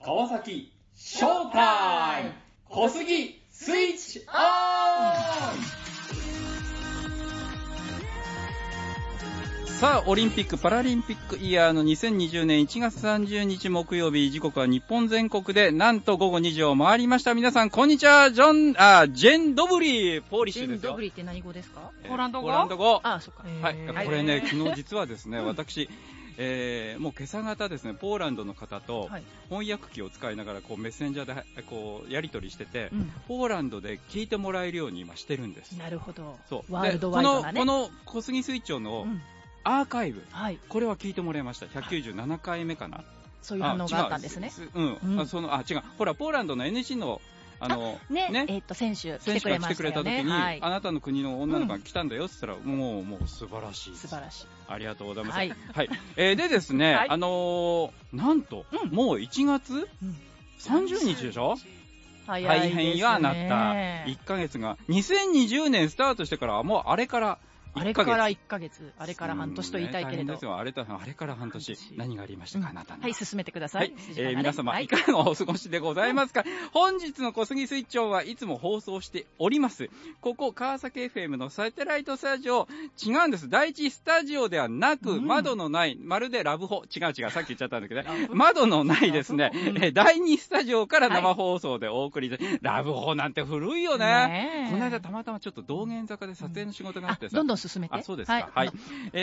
川崎ショータイム小杉スイッチオン。さあオリンピックパラリンピックイヤーの2020年1月30日木曜日、時刻は日本全国でなんと午後2時を回りました。皆さんこんにちは。ジェンドブリー、ポーリッシュですよ。 ジェンドブリーって何語ですか？ ポーランド語。 あ、そっか。 はい、これね、昨日実はですね、私もう今朝方ですね、ポーランドの方と翻訳機を使いながらこうメッセンジャーでこうやり取りしてて、ポーランドで聞いてもらえるように今してるんです。 なるほど。 そうワールドワイドなね。 この小杉スイッチのアーカイブ、これは聞いてもらいました。197回目かな。 そういう反応があったんですね。 違う。ほらポーランドの NC の選手来てくれましたよね。 来てくれた時に、あなたの国の女の子が来たんだよって言ったら、もう素晴らしい。 素晴らしい。 ありがとうございます。はい。でですね、なんと、もう1月30日でしょ？大変やなった。1ヶ月が、2020年スタートしてからもうあれから1 ヶ月、あれから半年と言いたいけれど。 あれから半年、何がありましたか、あなたの。 はい、進めてください。 皆様、いかがお過ごしでございますか？本日の小杉スイッチオンはいつも放送しております。ここ、川崎 FM のサテライトスタジオ、違うんです。第一スタジオではなく、窓のない、まるでラブホ、違う、さっき言っちゃったんだけどね、窓のないですね、第二スタジオから生放送でお送りで、ラブホなんて古いよね。この間たまたまちょっと道玄坂で撮影の仕事があってさ、 どんどん進めて。 あ、そうですか。はい。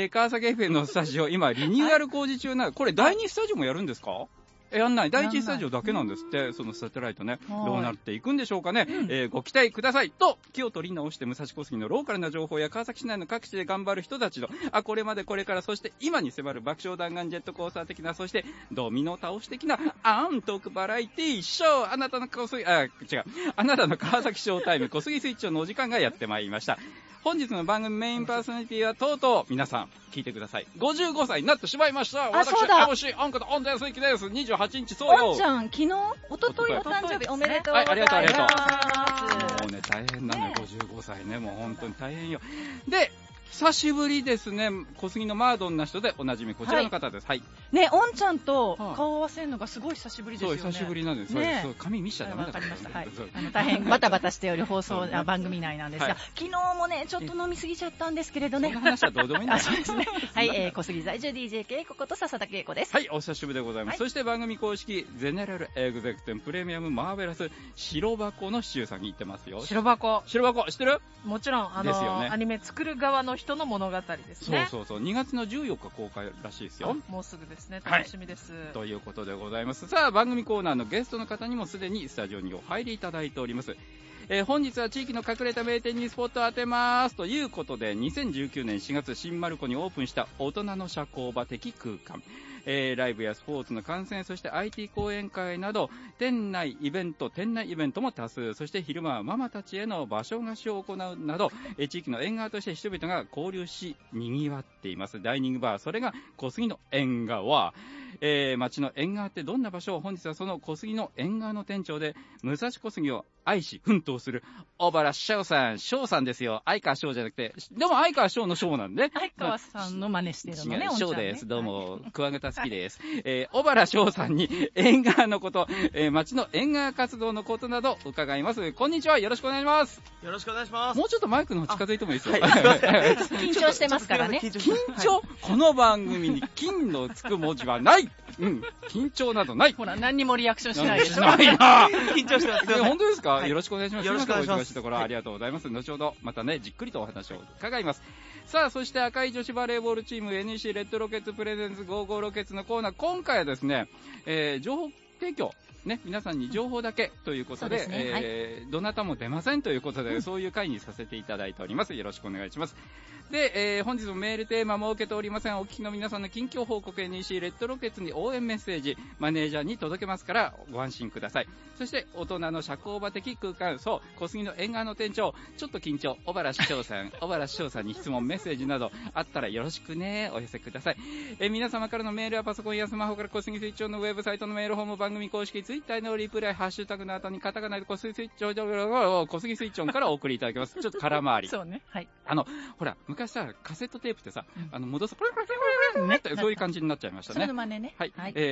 川崎 FM のスタジオ、今、リニューアル工事中な、これ、第2スタジオもやるんですか？やんない。第1スタジオだけなんですって、そのサテライトね。どうなっていくんでしょうかね。ご期待ください。と、気を取り直して、武蔵小杉のローカルな情報や川崎市内の各地で頑張る人たちの、これまでこれから、そして今に迫る爆笑弾丸ジェットコースター的な、そしてドミノ倒し的な、トークバラエティーショー、あなたの川崎ショータイム小杉スイッチのお時間がやってまいりました。本日の番組メインパーソナリティはとうとう皆さん聞いてください。55歳になってしまいました。私、MC アンコとオンデンスイキです。28日そうよ。 おんちゃん、昨日、おとといお誕生日おめでとうございます。 ありがとう。もうね、大変なのよ、55歳ね。もう本当に大変よ。で、久しぶりですね。小杉のマードンな人でおなじみこちらの方です。はい。 ね、おんちゃんと顔合わせるのがすごい久しぶりですよね。 そう、久しぶりなんです。そう髪見しちゃダメだ。わかりました。はい。大変バタバタしておる番組内なんですが、昨日もねちょっと飲みすぎちゃったんですけれどね。 その話はどうでもいいんだ。 そうですね。はい、小杉在住 DJ 恵子こと笹田恵子です。 はい、お久しぶりでございます。そして番組公式ゼネラルエグゼクティブプレミアムマーベラス白箱のシチューさんに行ってますよ。 白箱知ってる？ もちろんですよね。 アニメ作る側の人の物語ですね。 そう2月の14日公開らしいですよ。 もうすぐですね。楽しみです。 ということでございます。さあ、番組コーナーのゲストの方にもすでにスタジオにお入りいただいております。本日は地域の隠れた名店にスポットを当てますということで、2019年4月新丸子にオープンした大人の社交場的空間、ライブやスポーツの観戦、そして IT 講演会など店内イベントも多数、そして昼間はママたちへの場所貸しを行うなど、地域の縁側として人々が交流し賑わっていますダイニングバー、それが小杉の縁側。町の縁側ってどんな場所？本日はその小杉の縁側の店長で武蔵小杉を愛し奮闘する小原翔さんですよ。相川翔じゃなくて、でも相川翔の翔なんで、 相川さんの真似してるのね。 翔です。どうも、クワガタ好きです。小原翔さんに縁側のこと、町の縁側活動のことなど伺います。こんにちは、よろしくお願いします。 よろしくお願いします。 もうちょっとマイクの近づいてもいいですよ。 緊張してますからね。 緊張？この番組に金のつく文字はない。緊張などない。 ほら、何にもリアクションしないでしょ。 ないな。 緊張してます。 本当ですか？よろしくお願いします。 よろしくお願いします。 お忙しいところありがとうございます。後ほどまたね、じっくりとお話を伺います。さあ、そして赤い女子バレーボールチーム NEC レッドロケッツプレゼンツ55ロケッツのコーナー、今回はですね、情報提供ね、皆さんに情報だけということで、どなたも出ませんということで、そういう回にさせていただいております。よろしくお願いします。で、本日もメールテーマ設けておりません。お聞きの皆さんの近況報告 NEC レッドロケッツに応援メッセージ、マネージャーに届けますからご安心ください。そして大人の社交場的空間、そう、小杉の縁側の店長、ちょっと緊張、小原市長さんに質問メッセージなどあったらよろしくね、お寄せください。皆様からのメールやパソコンやスマホから小杉スイッチオンのウェブサイトのメールホーム、番組公式ツイッターのリプライ、ハッシュタグの後にカタカナで小杉スイッチオンからお送りいただきます。ちょっと空回り。 そうね。はい。 ほら、昔さ、カセットテープってさ、戻す、ね、そういう感じになっちゃいましたね。 それの真似ね。 はい。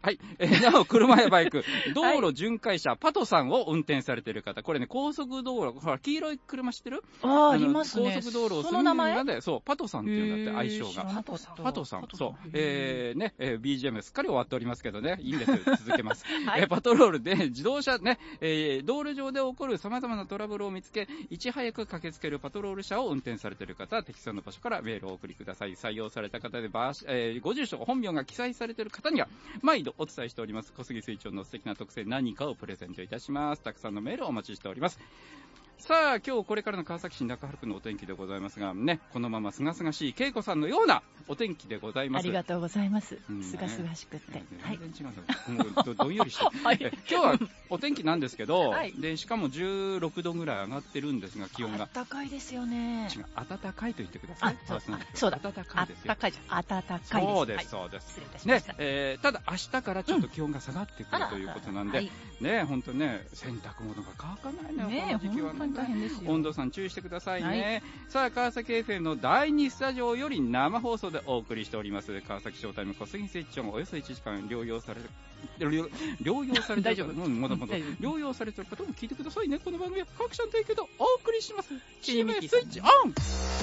はい。なお、車やバイク、道路巡回車、パトさんを運転されている方、これね、高速道路、ほら、黄色い車知ってる？ ありますね。 高速道路をその名前で、そう、パトさんっていうんだって、愛称が。パトさん。そう。ね、BGM すっかり終わっておりますけどね、いいんです。続けます。はい、パトロールで自動車ね、道路上で起こる様々なトラブルを見つけ、いち早く駆けつけるパトロール車を運転されている方は、適切な場所からメールをお送りください。採用された方でご住所、本名が記載されている方には、毎度お伝えしております、小杉水長の素敵な特製何かをプレゼントいたします。たくさんのメールをお待ちしております。さあ、今日これからの川崎市中原区のお天気でございますが、ね、このまま清々しい恵子さんのようなお天気でございます。 ありがとうございます。すがすがしくって。 全然違う。もうどんよりして、はい、今日はお天気なんですけど、はい、でしかも16度ぐらい上がってるんですが、気温が。 暖かいですよね。 違う、暖かいと言ってください。 そうだ。 暖かいですよ。 暖かいじゃん。暖かいです。 そうです、そうです。 失礼いたしました。 ね、ただ明日からちょっと気温が下がってくるということなんで、ね、本当ね、洗濯物が乾かないね、この時期はね。 大変ですよ。 温度差に注意してくださいね。さあ、川崎 FM の第2スタジオより生放送でお送りしております。川崎ショータイム小杉スイッチをおよそ1時間療養されて大丈夫。 まだ療養されてる方も聞いてくださいね。この番組は各社の提供でお送りします。チームスイッチオン。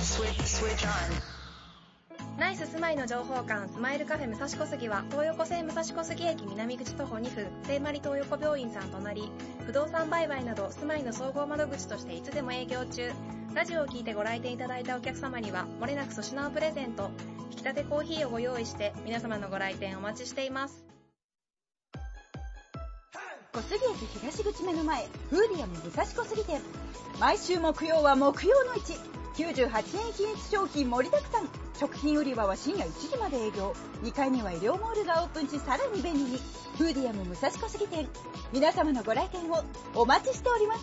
ナイス住まいの情報館スマイルカフェ武蔵小杉は東横線武蔵小杉駅南口徒歩2分聖マリ東横病院さん隣、不動産売買など住まいの総合窓口としていつでも営業中。ラジオを聞いてご来店いただいたお客様にはもれなく粗品をプレゼント、引き立てコーヒーをご用意して皆様のご来店お待ちしています。 小杉駅東口目の前、フーディアム武蔵小杉店。毎週木曜は木曜の市、98円均一商品盛りだくさん。食品売り場は深夜1時まで営業。2階には医療モールがオープンし、さらに便利に。フーディアム武蔵小杉店、皆様のご来店をお待ちしております。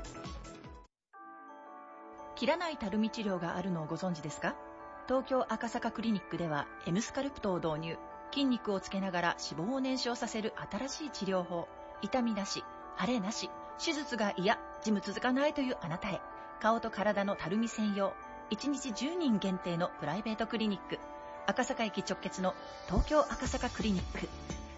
切らないたるみ治療があるのをご存知ですか？東京赤坂クリニックでは M スカルプトを導入。筋肉をつけながら脂肪を燃焼させる新しい治療法。痛みなし、腫れなし、手術が嫌、ジム続かないというあなたへ。顔と体のたるみ専用、1日10人限定のプライベートクリニック。赤坂駅直結の東京赤坂クリニック。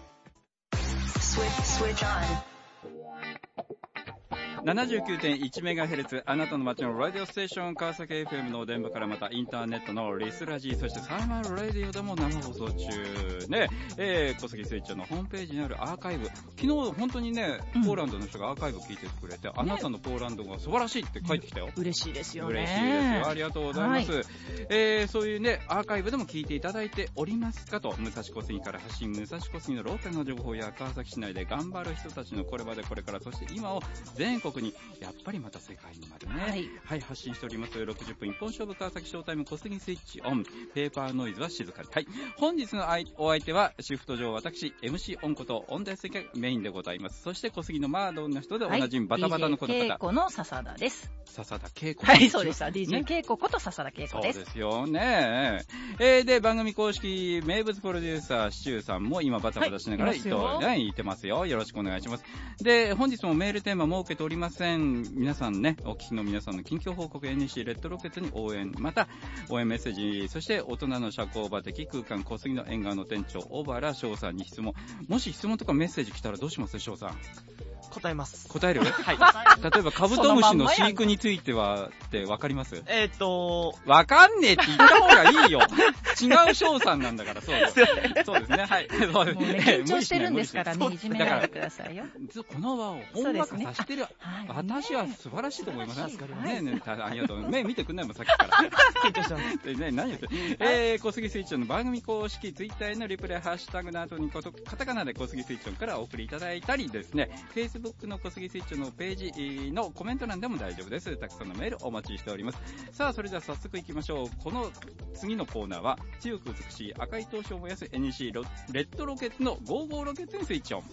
79.1MHz あなたの街のラディオステーション川崎 FM の電波からまたインターネットのリスラジー、そしてサーマルラディオでも生放送中ね。小杉スイッチのホームページにあるアーカイブ、昨日本当にね、ポーランドの人がアーカイブ聞いてくれて、あなたのポーランドが素晴らしいって書いてきたよ。 嬉しいですよね。 嬉しいですよ。ありがとうございます。そういうね、アーカイブでも聞いていただいておりますかと、武蔵小杉から発信、武蔵小杉のローカルの情報や川崎市内で頑張る人たちのこれまでこれから、そして今を全国に、やっぱりまた世界にまでね、はい、発信しております。60分一本勝負川崎ショータイム小杉スイッチオン、ペーパーノイズは静かに。はい、本日のお相手はシフト上私 MC オンことオンダイスがメインでございます。そして小杉のマードンの人でおなじみ、バタバタのこの方、 DJ 恵子の笹田です。 笹田恵子。 はい、そうでした。DJ 恵子こと笹田恵子です。 そうですよね。で、番組公式名物プロデューサーシチューさんも今バタバタしながら言ってますよ。よろしくお願いします。で、本日もメールテーマ設けておりません。皆さんね、お聞きの皆さんの近況報告、NC レッドロケッツに応援、また応援メッセージ、そして大人の社交場的空間小杉の縁側の店長小原翔さんに質問。もし質問とかメッセージ来たらどうします翔さん？ 答えます。 答える？はい。例えばカブトムシの飼育についてはってわかります？わかんねえって言った方がいいよ。違う翔さんなんだから。そうですね。はい。 もうね、緊張してるんですからね、いじめないでくださいよ。 この場をほんわかさせてる、私は素晴らしいと思います。ありがとう。目見てくんないもん、さっきから。 緊張してます。 何言って小杉スイッチョンの番組公式ツイッターへのリプライ、ハッシュタグの後にカタカナで小杉スイッチョンからお送りいただいたりですね、Facebook の小杉スイッチョンのページのコメント欄でも大丈夫です。たくさんのメールお待ちしております。さあ、それでは早速行きましょう。この次のコーナーは、強く美しい赤い闘志を燃やす NEC レッドロケッツの55ロケッツにスイッチオン。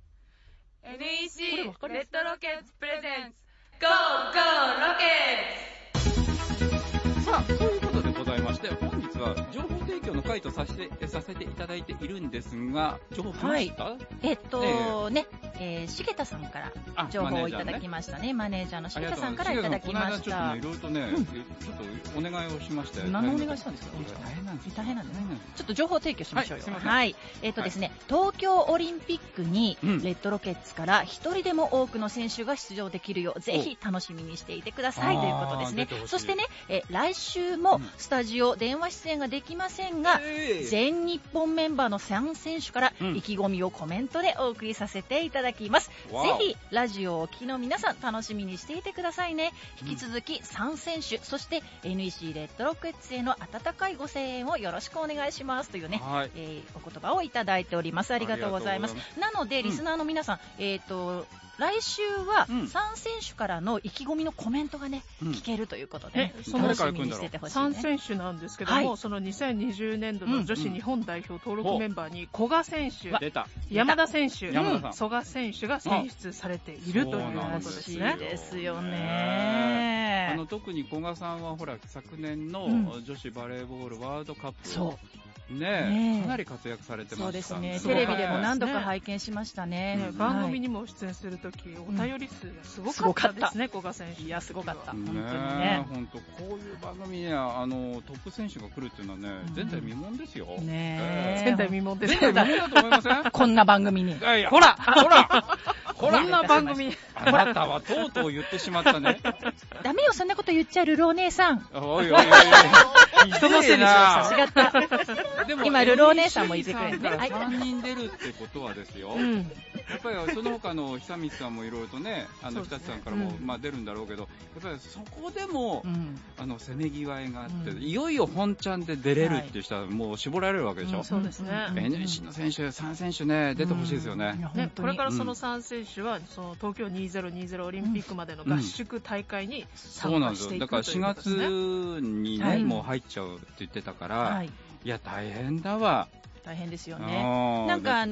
NEC レッドロケッツプレゼンツ GO!GO! ロケッツ。 さあ、そういうことでございまして、本日は情報提供の回とさせていただいているんですが、情報来ました？ 重田さんから情報をいただきましたね。マネージャーの重田さんからいただきました。 この間ちょっとね、いろいろとね、ちょっとお願いをしましたよ。 何のお願いしたんですか？大変なんですね。ちょっと情報提供しましょうよ。はい。ですね、東京オリンピックにレッドロケッツから一人でも多くの選手が出場できるよう、ぜひ楽しみにしていてくださいということですね。そしてね、来週もスタジオ電話出演ができませんが、全日本メンバーの3選手から意気込みをコメントでお送りさせていただきます。ぜひラジオをお聞きの皆さん楽しみにしていてくださいね。引き続き3選手、そして NEC レッドロケッツへの温かいご声援をよろしくお願いしますというね、お言葉をいただいております。ありがとうございます。なのでリスナーの皆さん、来週は3選手からの意気込みのコメントがね、聞けるということで、楽しみにしててほしいね。 3選手なんですけども、その2020年度の女子日本代表登録メンバーに古賀選手、山田選手、曽我選手が選出されているということですね。 いいですよね。 特に古賀さんはほら昨年の女子バレーボールワールドカップをね、かなり活躍されてました。 そうですね。テレビでも何度か拝見しましたね。 番組にも出演するとき、お便り数がすごかったですね、古賀選手。 いや、すごかった。本当にね。本当、こういう番組にはトップ選手が来るっていうのはね、前代未聞ですよ。 ね、前代未聞です。 前代未聞だと思いません？ こんな番組に。 ほらこんな番組。 あなたはとうとう言ってしまったね。 ダメよ、そんなこと言っちゃうルルお姉さん。 おいおいおい。 人のせいにしました。違った。今、ルルお姉さんもいてくれるね。 3人出るってことはですよ。やっぱりその他の久光さんもいろいろとね、日立さんからも出るんだろうけど、やっぱりそこでもせめぎ合いがあって、いよいよ本ちゃんで出れるっていう人はもう絞られるわけでしょ。 そうですね。 NEC の選手、3選手ね、出てほしいですよね。 これからその3選手は、その東京2020オリンピックまでの合宿大会に参加していくということですね。 そうなんですよ。だから4月にね、もう入っちゃうって言ってたから、いや、大変だわ。 大変ですよね。なんか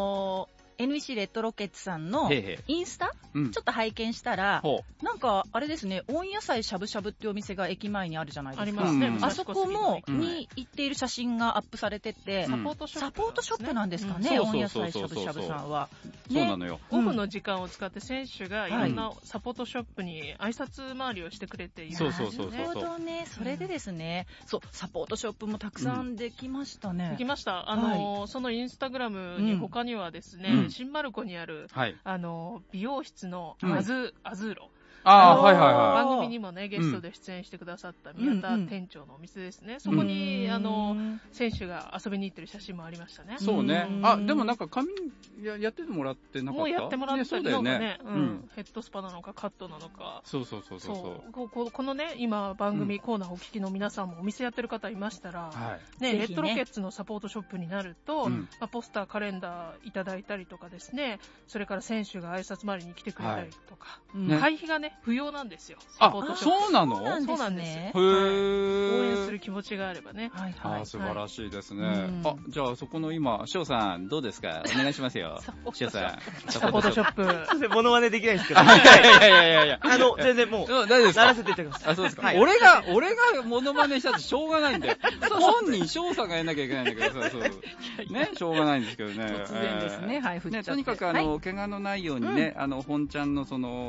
NEC レッドロケッツさんのインスタちょっと拝見したら、なんかあれですね、温野菜しゃぶしゃぶっていうお店が駅前にあるじゃないですか。 ありますね。 あそこに行っている写真がアップされてて、サポートショップなんですかね、温野菜しゃぶしゃぶさんは。 そうなのよ。 オフの時間を使って選手がいろんなサポートショップに挨拶回りをしてくれている。 なるほどね。それでですね、そう、サポートショップもたくさんできましたね。 できました。そのインスタグラムに他にはですね、新丸子にある美容室のアズーロ。番組にもね、ゲストで出演してくださった宮田店長のお店ですね。そこに、選手が遊びに行ってる写真もありましたね。 そうね。でもなんか髪やってもらってなかった？ もうやってもらったりとかね、ヘッドスパなのかカットなのか。 そう。 このね、今番組コーナーお聞きの皆さんもお店やってる方いましたら、ね、レッドロケッツのサポートショップになると、ポスター、カレンダーいただいたりとかですね、それから選手が挨拶回りに来てくれたりとか、会費がね、不要なんですよ。 そうなの？ そうなんです。応援する気持ちがあればね。 素晴らしいですね。じゃあそこの今、翔さんどうですか？お願いしますよ。翔さん。 サポートショップ。 モノマネできないんですけど。 いや。 全然もう、 大丈夫ですか？ ならせていただきます。 そうですか。俺がモノマネしたってしょうがないんで。本人、翔さんがやんなきゃいけないんだけど、ね、しょうがないんですけどね。 突然ですね。はい、 とにかく怪我のないようにね、本ちゃんの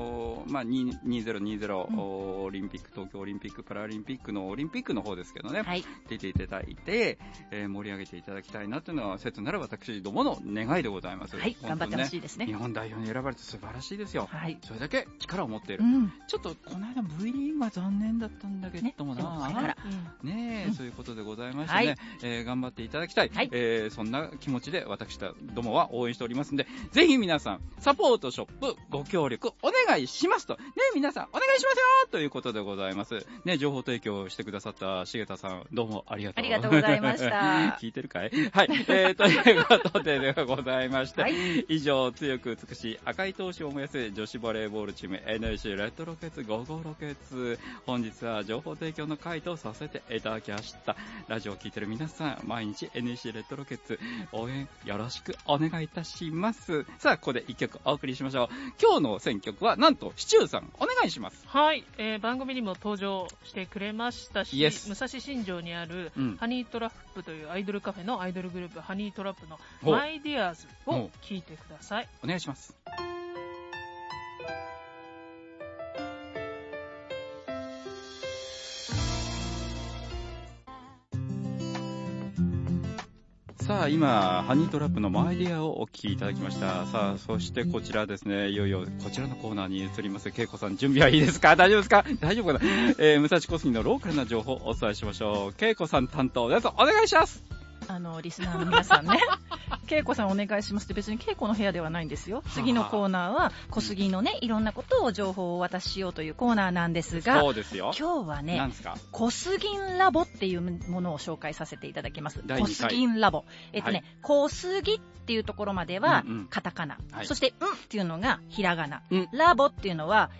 2020オリンピック、東京オリンピック、パラリンピックのオリンピックの方ですけどね、出ていただいて、盛り上げていただきたいなというのは、切なる私どもの願いでございます。 はい、頑張ってほしいですね。 日本代表に選ばれて素晴らしいですよ。それだけ力を持っている。ちょっとこの間 V リーグは残念だったんだけどもな。ね、そういうことでございましてね、頑張っていただきたい。そんな気持ちで私どもは応援しておりますので、ぜひ皆さん、サポートショップご協力お願いしますと。ね、皆さんお願いしますよということでございます。ね、情報提供してくださった重田さん、どうもありがとうございました。 聞いてるかい？はい。ということでございまして、以上、強く美しい赤い闘志を燃やす女子バレーボールチーム NEC レッドロケッツ55ロケッツ。本日は情報提供の回とさせていただきました。ラジオを聞いてる皆さん、毎日 NEC レッドロケッツ応援よろしくお願いいたします。さあ、ここで一曲お送りしましょう。今日の選曲は、なんと、シチューさんお願いします。 はい、番組にも登場してくれましたし、 Yes. 武蔵新城にある、ハニートラップというアイドルカフェのアイドルグループ、ハニートラップのマイディアーズを聞いてください。 お願いします。さあ今ハニートラップのマイディアをお聞きいただきました。さあそしてこちらですね、いよいよこちらのコーナーに移ります。けいこさん準備はいいですか？大丈夫ですか？大丈夫かな？武蔵小杉のローカルな情報をお伝えしましょう。けいこさん担当です。お願いします。 リスナーの皆さんね、けいこさんお願いしますって別にけいこの部屋ではないんですよ。次のコーナーは小杉のね、いろんなことを情報をお渡ししようというコーナーなんですが、 そうですよ。 今日はね、 何ですか？ 小杉ラボっていうものを紹介させていただきます。小杉ラボ。小杉っていうところまではカタカナ、そしてっていうのがひらがな、ラボっていうのは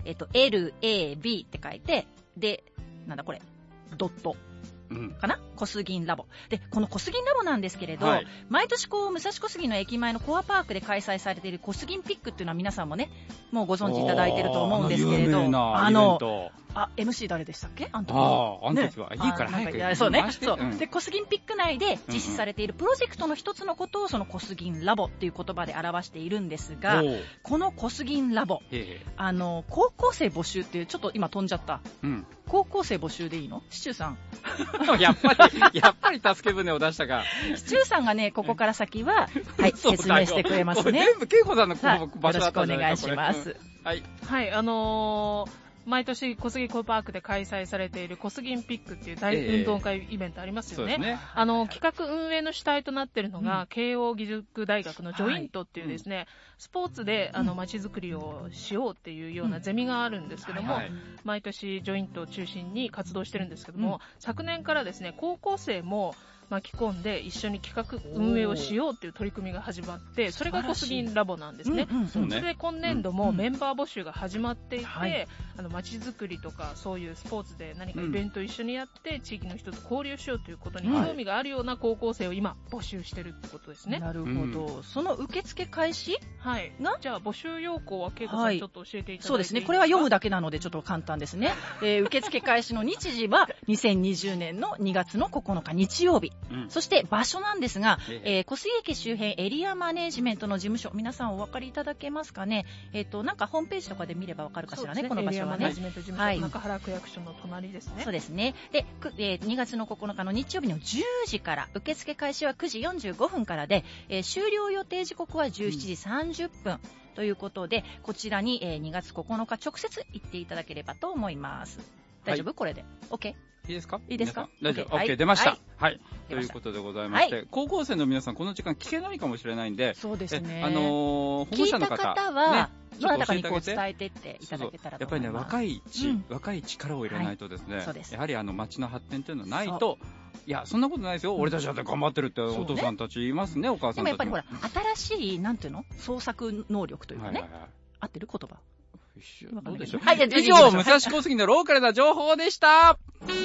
LAB って書いて、でなんだこれドット。かな？小杉ラボで、この小杉ラボなんですけれど、毎年武蔵小杉の駅前のコアパークで開催されている小杉ピックっていうのは皆さんもねもうご存知いただいていると思うんですけれど、MC 誰でしたっけ？あの時はいいから早くそうね。そうで、小杉ピック内で実施されているプロジェクトの一つのことをその小杉ラボっていう言葉で表しているんですが、この小杉ラボ高校生募集っていう、ちょっと今飛んじゃった、高校生募集でいいの？シチューさんやっぱり助け舟を出したか。 シチューさんがね、ここから先は、はい、説明してくれますね。 全部けいこさんの場所だったんじゃないですか。 よろしくお願いします。 はい。 はい、毎年小杉コアパークで開催されている小杉ピックっていう大運動会イベントありますよね。企画運営の主体となっているのが、慶応義塾大学のジョイントっていうですね、スポーツで街づくりをしようっていうようなゼミがあるんですけども、毎年ジョイントを中心に活動してるんですけども、昨年からですね、高校生も巻き込んで一緒に企画運営をしようっていう取り組みが始まって、それが小杉ラボなんですね。それで今年度もメンバー募集が始まっていて、街づくりとかそういうスポーツで何かイベントを一緒にやって地域の人と交流しようということに興味があるような高校生を今募集してるってことですね。 なるほど。その受付開始が、 じゃあ募集要項はけいこさんちょっと教えていただいていいですか？ そうですね。これは読むだけなのでちょっと簡単ですね。受付開始の日時は2020年の2月の9日日曜日。そして場所なんですが、小杉駅周辺エリアマネージメントの事務所、皆さんお分かりいただけますかね。なんかホームページとかで見れば分かるかしらね、この場所はね。 エリアマネージメント事務所、中原区役所の隣ですね。 そうですね。で、2月の9日の日曜日の10時から、受付開始は9時45分からで、終了予定時刻は17時30分。ということで、こちらに2月9日直接行っていただければと思います。大丈夫？これで。OK？ いいですか？ いいですか？ 大丈夫。OK、出ました。はい。ということでございまして、高校生の皆さんこの時間聞けないかもしれないんで、 そうですね。 保護者の方、 聞いた方は、どなたかにこう伝えてっていただけたらと思います。 やっぱりね、若い力を入れないとですね、やはり町の発展というのはないと、いや、そんなことないですよ。俺たちだって頑張ってるってお父さんたちいますね、お母さんたちも。 でもやっぱりほら、新しい、なんていうの？創作能力というかね。合ってる言葉。 どうでしょう。はい、以上、武蔵小杉のローカルな情報でした。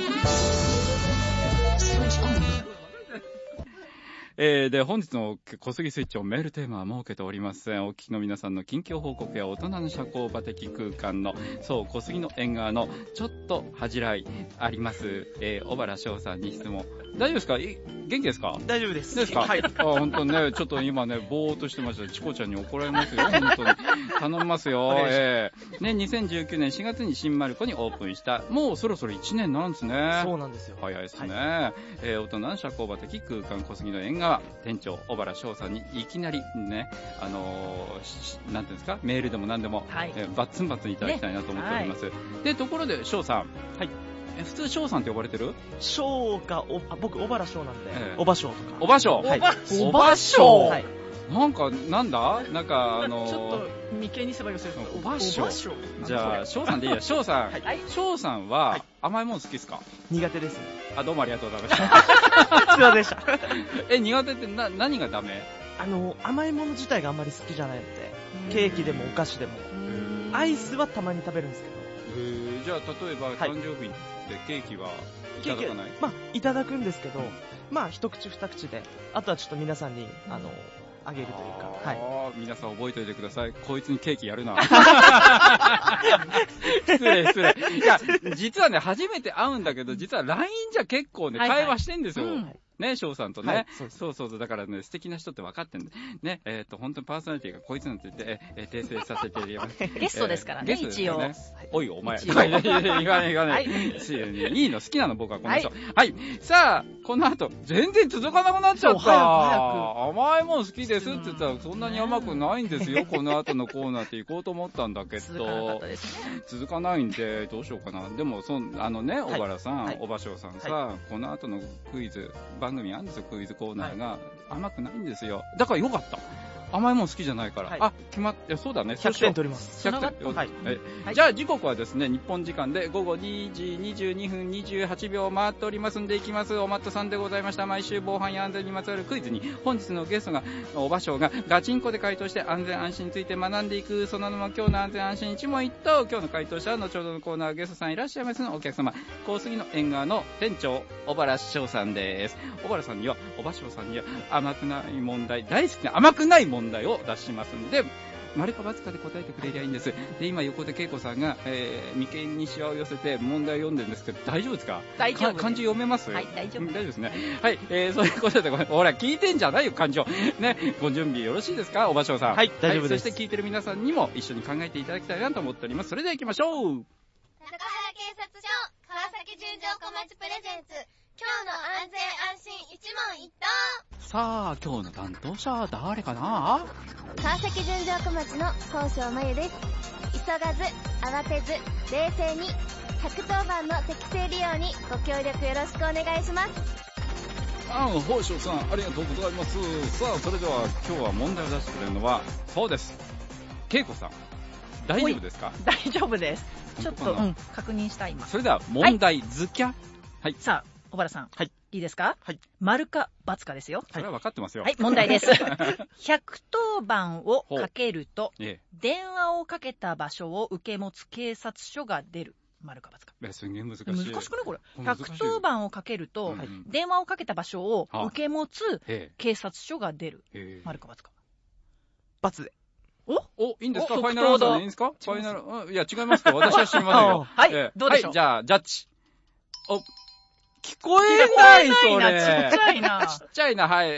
で、本日の小杉スイッチをメールテーマは設けておりません。お聞きの皆さんの近況報告や大人の社交場的空間の、そう、小杉の縁側のちょっと恥じらいあります、小原翔さんに質問。大丈夫ですか？元気ですか？ 大丈夫です。 ですか？はい。本当にね、ちょっと今ね、ぼーっとしてました。チコちゃんに怒られますよ。本当に。頼みますよ。ね、2019年4月に新丸子にオープンした、もうそろそろ1年なんですね。 そうなんですよ。 早いですね。大人の社交場的空間小杉の縁側、店長、小原翔さんにいきなりね、なんていうんですか、メールでも何でも、バッツンバッツンいただきたいなと思っております。で、ところで翔さん。はい。普通翔さんって呼ばれてる？ 翔か、僕、小原翔なんで、小葉翔とか。 小葉翔？ はい。 小葉翔？はい。なんか、なんだちょっと、眉間に背ば寄せると。 小葉翔。じゃあ、翔さんでいいや。翔さん。翔さんは、甘いもの好きですか？ 苦手ですね。 あ、どうもありがとうございました。 すいませんでした。 苦手って何がダメ？ 甘いもの自体があんまり好きじゃないので、ケーキでもお菓子でも。アイスはたまに食べるんですけど。 じゃあ、例えば、誕生日でケーキはいただかない？ まあ、いただくんですけど、まあ、一口二口で、あとはちょっと皆さんに、 あげるというか。はい。 皆さん覚えておいてください。こいつにケーキやるな。失礼。いや、実はね、初めて会うんだけど、実は LINE じゃ結構ね、会話してんですよ。ね、翔さんとね、はい、そう、だからね、素敵な人って分かってんで、ね、本当にパーソナリティがこいつなんて言って、訂正させていただきます。 ゲストですからね、一応。 おい、お前。言わない。いいの、好きなの、僕はこの人。はい。さあ、この後、全然続かなくなっちゃった。早く。甘いもん好きですって言ったら、そんなに甘くないんですよ、この後のコーナーって行こうと思ったんだけど、続かないんで、どうしようかな。でも、小原さん、小葉翔さんさ、この後のクイズ、番組あるんですよ、クイズコーナーが、甘くないんですよ。だからよかった。甘いもん好きじゃないから。決まって、そうだね。 100点取ります。 100点。はい。じゃあ時刻はですね、日本時間で午後2時22分28秒回っておりますんで行きます。おまっとさんでございました。毎週防犯や安全にまつわるクイズに、本日のゲストが、おばしょうがガチンコで回答して安全安心について学んでいく、その名も今日の安全安心一問一答。今日の回答者は後ほどのコーナーゲストさんいらっしゃいますのお客様、高杉の縁側の店長、小原翔さんです。小原さんには、小葉翔さんには甘くない問題、大好きな甘くない問題を出しますんで、丸か×かで答えてくれりゃいいんです。で、今横で恵子さんが、眉間にシワを寄せて問題を読んでるんですけど、大丈夫ですか？ 大丈夫です。 漢字読めます？ はい、大丈夫。 大丈夫ですね。はい、そういうことで、ほら、聞いてんじゃないよ、漢字を。ね、ご準備よろしいですか、おばしょうさん。 はい、大丈夫です。 そして聞いてる皆さんにも一緒に考えていただきたいなと思っております。それでは行きましょう。 中原警察署、川崎純情小町プレゼンツ。今日の安全安心一問一答。 さあ、今日の担当者は誰かな？ 川崎純情小町の高翔真由です。急がず、慌てず、冷静に、110番の適正利用にご協力よろしくお願いします。 宝生さん、ありがとうございます。さあ、それでは今日は問題を出してくれるのは、そうです。恵子さん、大丈夫ですか？ 大丈夫です。ちょっと、確認した今。 それでは問題、ズキャ。はい。 さあ、小原さん。はい。いいですか？はい。丸か×かですよ。 それは分かってますよ。 はい、問題です。110番をかけると、電話をかけた場所を受け持つ警察署が出る。丸か×か。 すげえ難しい。 難しくないこれ。110番をかけると、電話をかけた場所を受け持つ警察署が出る。丸か×か。 ×で。 いいんですか？ファイナルアンサーでいいんですか？ファイナル、いや、違いますよ。私は知りませんよ。 はい、どうでしょう？ じゃあ、ジャッジ。聞こえない、それ。 ちっちゃいな。 ちっちゃいな、はい。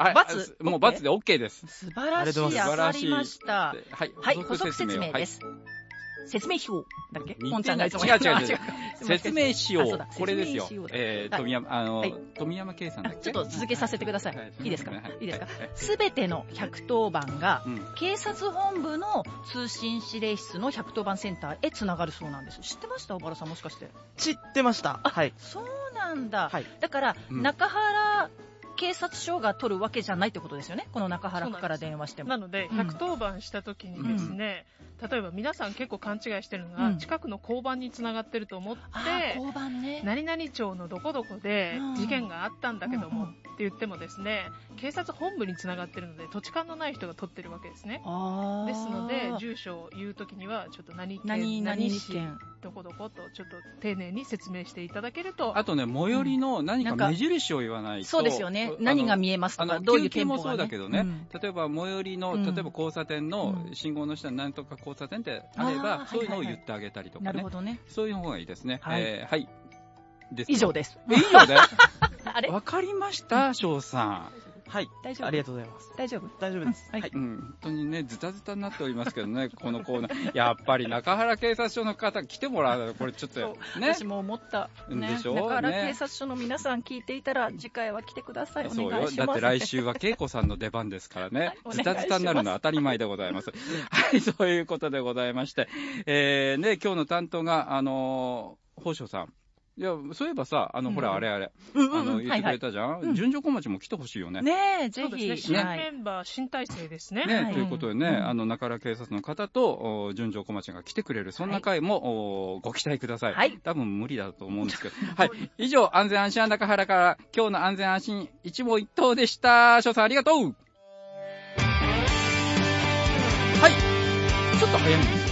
×。 もう×で OK です。 素晴らしい。当たりました。はい、補足説明です。説明しよう。だっけ？ポンちゃんがいつも違う。説明しよう。これですよ。富山圭さんだっけ？ ちょっと続けさせてください。いいですか？すべての110番が、警察本部の通信指令室の110番センターへつながるそうなんです。知ってました？小原さんもしかして。 知ってました。はい。 そうなんだ。だから、中原警察署が取るわけじゃないってことですよね。この中原区から電話しても。 なので、110番した時にですね、例えば皆さん結構勘違いしてるのが、近くの交番につながってると思って、 交番ね、 何々町のどこどこで事件があったんだけどもって言ってもですね、警察本部につながってるので土地勘のない人が取ってるわけですね。ですので、住所を言う時にはちょっと何市どこどことちょっと丁寧に説明していただけると。 あとね、最寄りの何か目印を言わないと。 そうですよね。何が見えますとか、どういう店舗がね。 もそうだけどね、例えば最寄りの、例えば交差点の信号の下に何とか交差点ってあれば、そういうのを言ってあげたりとかね。 なるほどね。 そういう方がいいですね。はい。 以上です。 以上であれ？ わかりました、翔さん。 はい。 大丈夫。 ありがとうございます。 大丈夫。 大丈夫です。 はい。 本当にね、ズタズタになっておりますけどね、このコーナー。やっぱり中原警察署の方来てもらう。これちょっとね。私も思った。 でしょ？ 中原警察署の皆さん聞いていたら、次回は来てください。お願いします。 そうよ。だって来週は恵子さんの出番ですからね。ズタズタになるのは当たり前でございます。はい、そういうことでございまして。ね、今日の担当が、宝生さん。いや、そういえばさ、ほら、あれ、言ってくれたじゃん。純情小町も来てほしいよね。 ねえ、ぜひ。 新メンバー、新体制ですね。 ね、ということでね、中原警察の方と、純情小町が来てくれる、そんな回も、ご期待ください。はい。多分無理だと思うんですけど。はい。以上、安全安心中原から、今日の安全安心一問一答でした。翔さん、ありがとう。はい。ちょっと早いんです。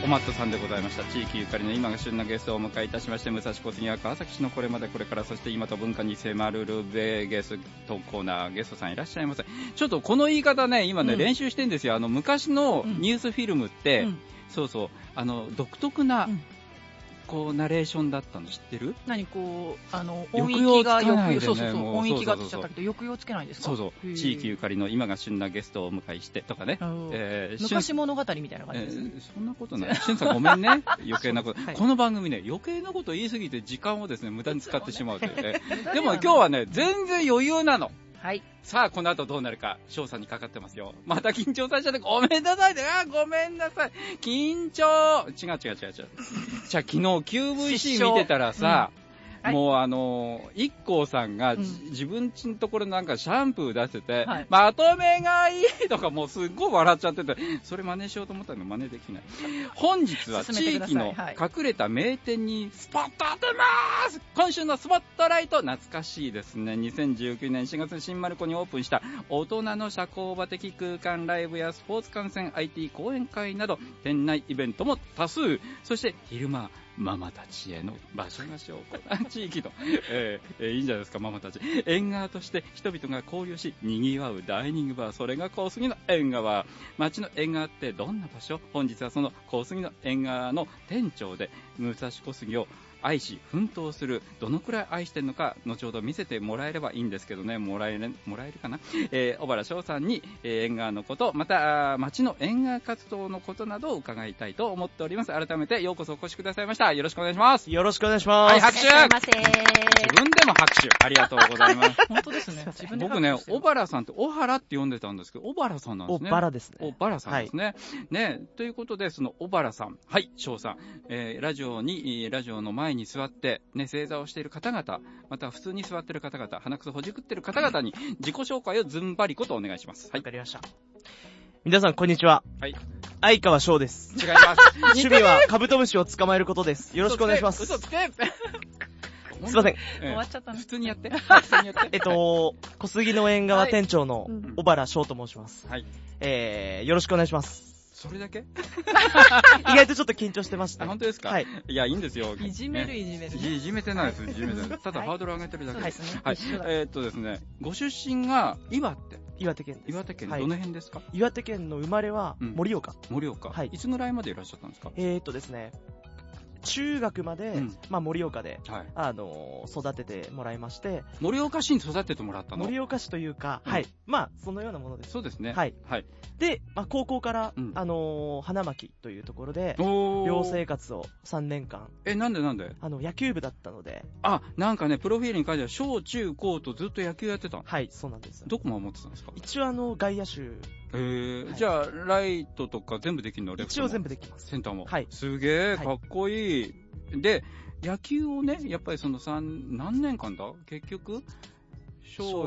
おマットさんでございました。地域ゆかりの今が旬なゲストをお迎えいたしまして、武蔵小杉や川崎市のこれまでこれから、そして今と文化に迫るゲストコーナー、ゲストさんいらっしゃいませ。ちょっとこの言い方ね、今ね、練習してんですよ。昔のニュースフィルムって、そうそう、独特な、こうナレーションだったの知ってる？ 何こう音域がそう音域がって言っちゃったけど抑揚つけないんですか？ そうそう、地域ゆかりの今が旬なゲストをお迎えしてとかね、 昔物語みたいな感じですね。 そんなことない。しゅんさんごめんね、余計なこと、はい、この番組ね余計なこと言いすぎて時間をですね無駄に使ってしまうというねでも今日はね全然余裕なの。 はい。 さあ、この後どうなるか、翔さんにかかってますよ。また緊張させちゃって、ごめんなさいね。ごめんなさい。緊張。違う。じゃあ昨日 QVC 見てたらさ、もうIKKOさんが、自分ちのところなんかシャンプー出してて、まとめがいいとかもうすっごい笑っちゃってて、それ真似しようと思ったの真似できない。本日は地域の隠れた名店にスポット当てまーす。今週のスポットライト、懐かしいですね。2019年4月に新丸子にオープンした大人の社交場的空間ライブやスポーツ観戦 IT 講演会など店内イベントも多数。そして昼間ママたちへの場所が証拠な地域の、いいんじゃないですか。ママたち縁側として人々が交流し賑わうダイニングバー、それが小杉の縁側。町の縁側ってどんな場所？本日はその小杉の縁側の店長で武蔵小杉を愛し奮闘する、どのくらい愛してるのか後ほど見せてもらえればいいんですけどね、もらえるかな、小原翔さんに、縁側のこと、また町の縁側活動のことなどを伺いたいと思っております。改めてようこそお越しくださいました。よろしくお願いします。 よろしくお願いします。 はい、拍手。自分でも拍手ありがとうございます本当ですね。 僕ね、小原さんって小原って呼んでたんですけど、小原さんなんですね。 小原ですね。 小原さんですね、ね、ということでその小原さん、はい、翔さん、ラジオの前に座ってね、正座をしている方々、また普通に座っている方々、鼻くそほじくっている方々に自己紹介をずんばりことお願いします。はい、 わかりました。皆さんこんにちは。 はい。 相川翔です。 違います。 趣味はカブトムシを捕まえることです。よろしくお願いします。 嘘つけ。 すいません。 終わっちゃったね。 普通にやって。 小杉の縁側店長の小原翔と申します。 はい。 よろしくお願いします。 それだけ意外とちょっと緊張してました。 本当ですか？ はい。 いや、いいんですよ。 いじめる。 いじめてないです。いじめてない。ただハードル上げてるだけです。はい。ですね、ご出身が岩手県です。岩手県、どの辺ですか？ 岩手県の生まれは盛岡。 はい。いつぐらいまでいらっしゃったんですか？ ですね、中学まで、盛岡で、育ててもらいまして。 盛岡市に育ててもらったの？ 盛岡市というか、はい。そのようなものです。 そうですね。 はい。で、高校から、花巻というところで、寮生活を3年間。 なんで野球部だったので。 なんかね、プロフィールに書いてある、小中高とずっと野球やってたの？ はい、そうなんです。 どこ守ってたんですか？ 一応外野手。 じゃあ、ライトとか全部できるの？レフトも？ 一応全部できます。 センターも？ はい。 すげえ、かっこいい。で、野球をね、やっぱりその何年間だ？結局小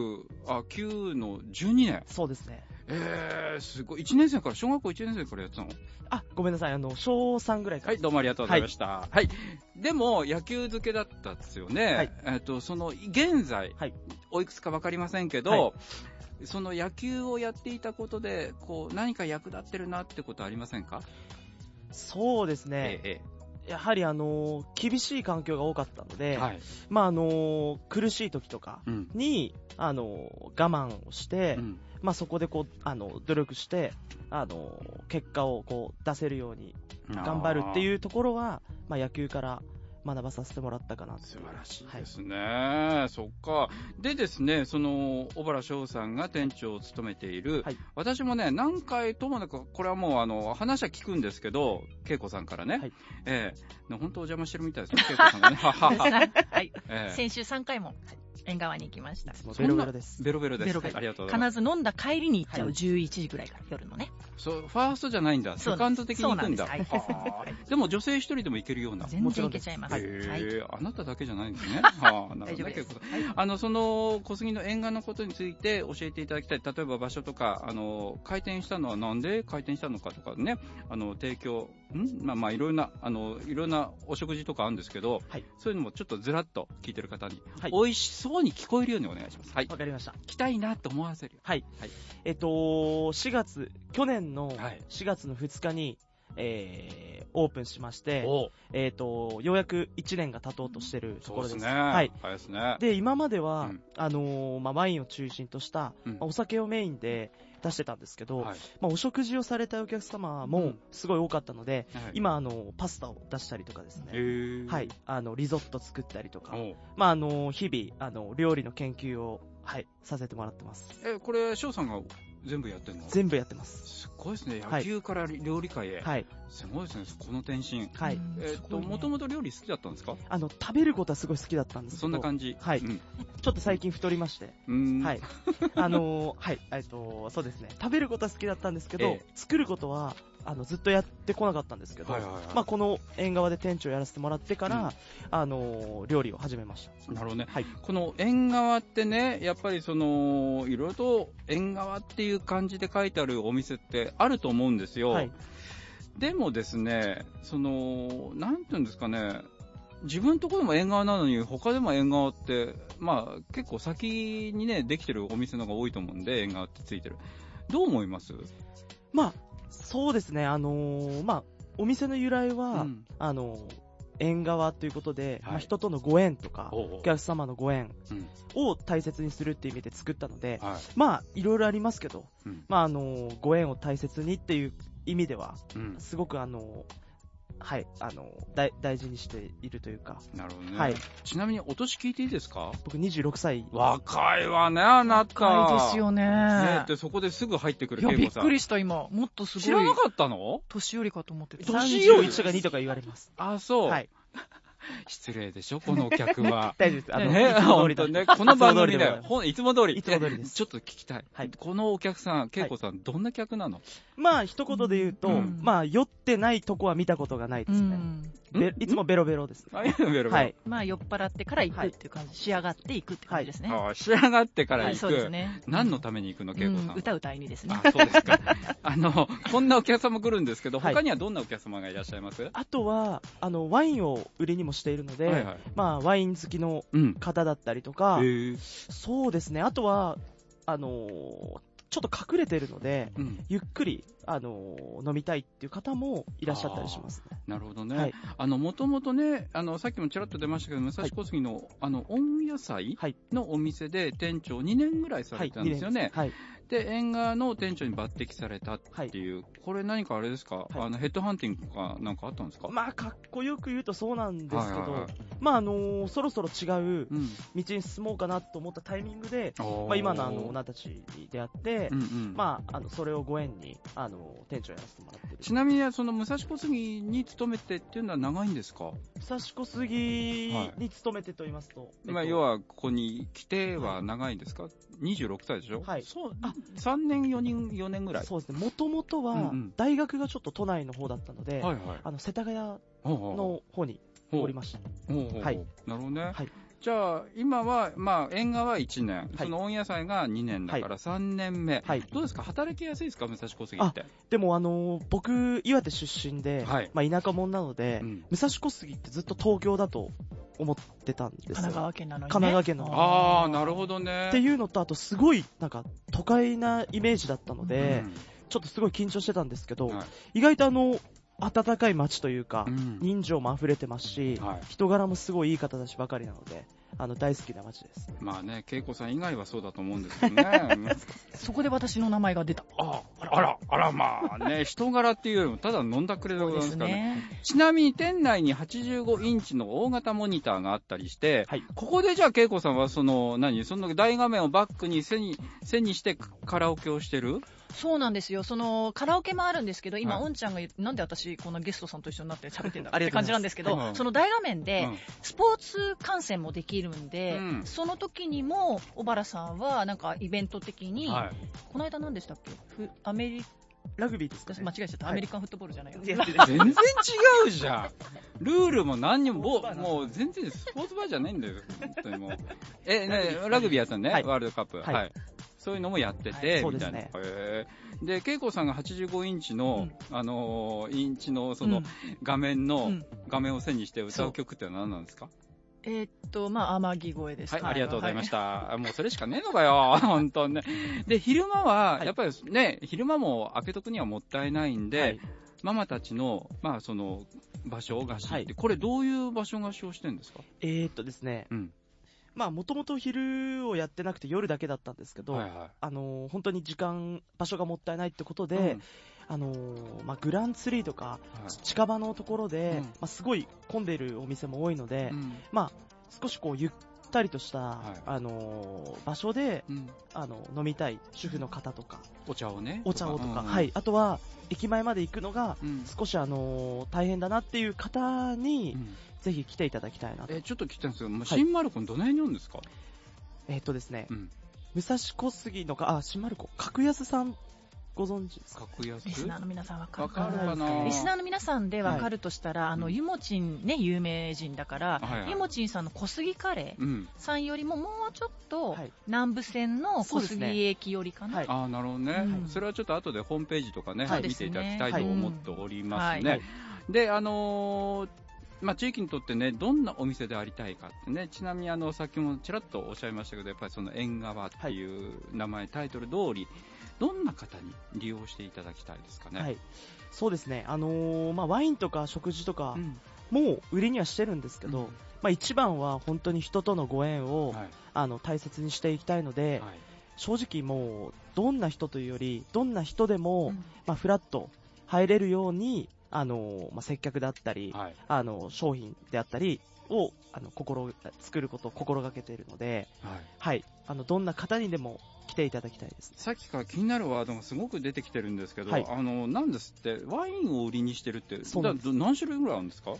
6、9の12年。 そうですね。 すごい。1年生から、小学校1年生からやってたの？ ごめんなさい。小3ぐらいから。 はい、どうもありがとうございました。はい。でも、野球漬けだったんですよね。はい。その、現在、おいくつかわかりませんけど、その野球をやっていたことで、何か役立ってるなってことはありませんか？ そうですね。やはり厳しい環境が多かったので、苦しい時とかに、我慢をして、そこで努力して、結果を出せるように頑張るっていうところは、野球から学ばさせてもらったかな。 素晴らしいですね。そっか。でですね、その小原翔さんが店長を務めている、私もね、何回ともなく、これはもう話は聞くんですけど、恵子さんからね、本当お邪魔してるみたいですね、恵子さんがね。 はい。先週3回も縁側に行きました。 ベロベロです。 ベロベロです。ありがとうございます。 必ず飲んだ帰りに行っちゃう、11時ぐらいから、夜のね。 そう、ファーストじゃないんだ。セカンド的に行くんだ。でも女性一人でも行けるような。 全然行けちゃいます。 あなただけじゃないんですね。 大丈夫です。 その小杉の縁側のことについて教えていただきたい。例えば場所とか、開店したのはなんで開店したのかとかね、提供、いろんなお食事とかあるんですけど、そういうのもちょっとずらっと聞いてる方に、美味しそうに聞こえるようにお願いします。はい。 わかりました。 来たいなと思わせる。 はい。去年の4月の2日に、 オープンしまして、ようやく1年が経とうとしてるところです。 そうですね。はい。早いですね。 で、今までは、ワインを中心とした、お酒をメインで出してたんですけど、お食事をされたお客様もすごい多かったので、今、パスタを出したりとかですね、はい、リゾット作ったりとか、日々、料理の研究を、はい、させてもらってます。 これ、翔さんが全部やってんの？ 全部やってます。 すごいですね。野球から料理界へ。はい。すごいですね。この転身。はい。もともと料理好きだったんですか？ 食べることはすごい好きだったんですけど。 そんな感じ。 はい。ちょっと最近太りまして。はい。はい。そうですね。食べることは好きだったんですけど、作ることは、ずっとやってこなかったんですけど、この縁側で店長やらせてもらってから、料理を始めました。 なるほどね。はい。この縁側ってね、やっぱりいろいろと縁側っていう感じで書いてあるお店ってあると思うんですよ。はい。でもですね、なんていうんですかね、自分のところでも縁側なのに、他でも縁側って、結構先にね、できてるお店の方が多いと思うんで、縁側ってついてる。どう思います？ そうですね、お店の由来は、縁側ということで、人とのご縁とか、お客様のご縁を大切にするっていう意味で作ったので、いろいろありますけど、ご縁を大切にっていう意味では、すごくはい、大事にしているというか。 なるほどね。はい。ちなみにお年聞いていいですか？ 僕26歳。 若いわね、あなた。 若いですよね。 ねで、そこですぐ入ってくる恵子さん。いや、びっくりした、今。もっとすごい。 知らなかったの？ 年寄りかと思ってた。 年寄りとか2とか言われます。 あ、そう。 はい。 失礼でしょ、このお客は。 大丈夫です。 ね、本当ね、この番組で、いつも通り。 いつも通りです。 ちょっと聞きたい。はい。このお客さん、恵子さん、どんな客なの？ 一言で言うと、酔ってないとこは見たことがないですね。いつもベロベロです。 ベロベロ。はい。 酔っ払ってから行くっていう感じ、仕上がっていくって感じですね。 仕上がってから行く。そうですね。何のために行くの、恵子さん？ 歌いにですね。 そうですか。こんなお客様来るんですけど、他にはどんなお客様がいらっしゃいます？ あとは、ワインを売りにもしているので、ワイン好きの方だったりとか、そうですね。あとは、ちょっと隠れてるので、ゆっくり、飲みたいっていう方もいらっしゃったりしますね。 なるほどね。もともとね、さっきもちらっと出ましたけど、武蔵小杉の、温野菜のお店で店長2年ぐらいされてたんですよね。で、縁側の店長に抜擢されたっていう、これ何かあれですか、ヘッドハンティングとかなんかあったんですか？ かっこよく言うとそうなんですけど、そろそろ違う道に進もうかなと思ったタイミングで、今のオーナーたちに出会って、それをご縁に、店長やらせてもらってる。 ちなみに、武蔵小杉に勤めてっていうのは長いんですか？ 武蔵小杉に勤めてと言いますと。 要は、ここに来ては長いんですか？26歳でしょ？はい。そう、3年、4年ぐらい。 そうですね。もともとは、大学がちょっと都内の方だったので、世田谷の方におりました。 はい。なるほどね。はい。じゃあ、今は、縁側は1年、その温野菜が2年だから3年目。はい。どうですか？働きやすいですか？武蔵小杉って。 でも、僕、岩手出身で、田舎者なので、武蔵小杉ってずっと東京だと思ってたんですよ。 神奈川県なのにね。 神奈川県なのに。 ああ、なるほどね。 っていうのと、あとすごい、都会なイメージだったので、ちょっとすごい緊張してたんですけど、意外と温かい街というか、人情も溢れてますし、人柄もすごいいい方たちばかりなので、大好きな街です。 恵子さん以外はそうだと思うんですけどね。 そこで私の名前が出た。 あら、人柄っていうよりもただ飲んだくれでございますからね。ちなみに店内に85インチの大型モニターがあったりして、ここでじゃあ恵子さんはその大画面をバックに背にしてカラオケをしてる？ そうなんですよ。カラオケもあるんですけど、今、おんちゃんがなんで私、このゲストさんと一緒になって喋ってんだって感じなんですけど、その大画面で、スポーツ観戦もできるんで、その時にも、小原さんは、イベント的に、この間何でしたっけ？ ラグビーですか？ 間違えちゃった。アメリカンフットボールじゃないよ。 全然違うじゃん。ルールも何にも、もう全然スポーツバーじゃないんだよ。本当にもう。ラグビーやったのね、ワールドカップ。はい。そういうのもやってて、みたいな。で、恵子さんが85インチの、その画面を背にして歌う曲って何なんですか？ 天城越えです。 はい、ありがとうございました。もうそれしかねえのかよ、本当にね。で、昼間は、やっぱりね、昼間も開けとくにはもったいないんで、 ママたちの、その場所貸しって、これどういう場所貸しをしてるんですか？ ですね、もともと昼をやってなくて夜だけだったんですけど、本当に場所がもったいないってことで、グランツリーとか、近場のところで、すごい混んでいるお店も多いので、少しこうゆったりとした、場所で、飲みたい主婦の方とか、 お茶をとか、あとは駅前まで行くのが少し大変だなっていう方に、ぜひ来ていただきたいなと。 ちょっと聞きたいんですけど、新丸子どの辺にあるんですか？ ですね、武蔵小杉の新丸子、格安さんご存知ですか？ 格安？ リスナーの皆さんわかるかな？ リスナーの皆さんでわかるとしたら、湯もちんね、有名人だから、湯もちんさんの小杉カレーさんよりももうちょっと南部線の小杉駅よりかな。 なるほどね。それはちょっと後でホームページとかね、見ていただきたいと思っておりますね。で、地域にとってね、どんなお店でありたいかってね、ちなみにさっきもちらっとおっしゃいましたけど、やっぱりその縁側っていう名前、タイトル通り、どんな方に利用していただきたいですかね？ そうですね、ワインとか食事とかも売りにはしてるんですけど、一番は本当に人とのご縁を、大切にしていきたいので、正直もうどんな人というより、どんな人でも、フラッと入れるように接客だったり、商品であったりを作ることを心がけているので、どんな方にでも来ていただきたいです。 さっきから気になるワードがすごく出てきてるんですけど、なんですってワインを売りにしてるって、何種類ぐらいあるんですか？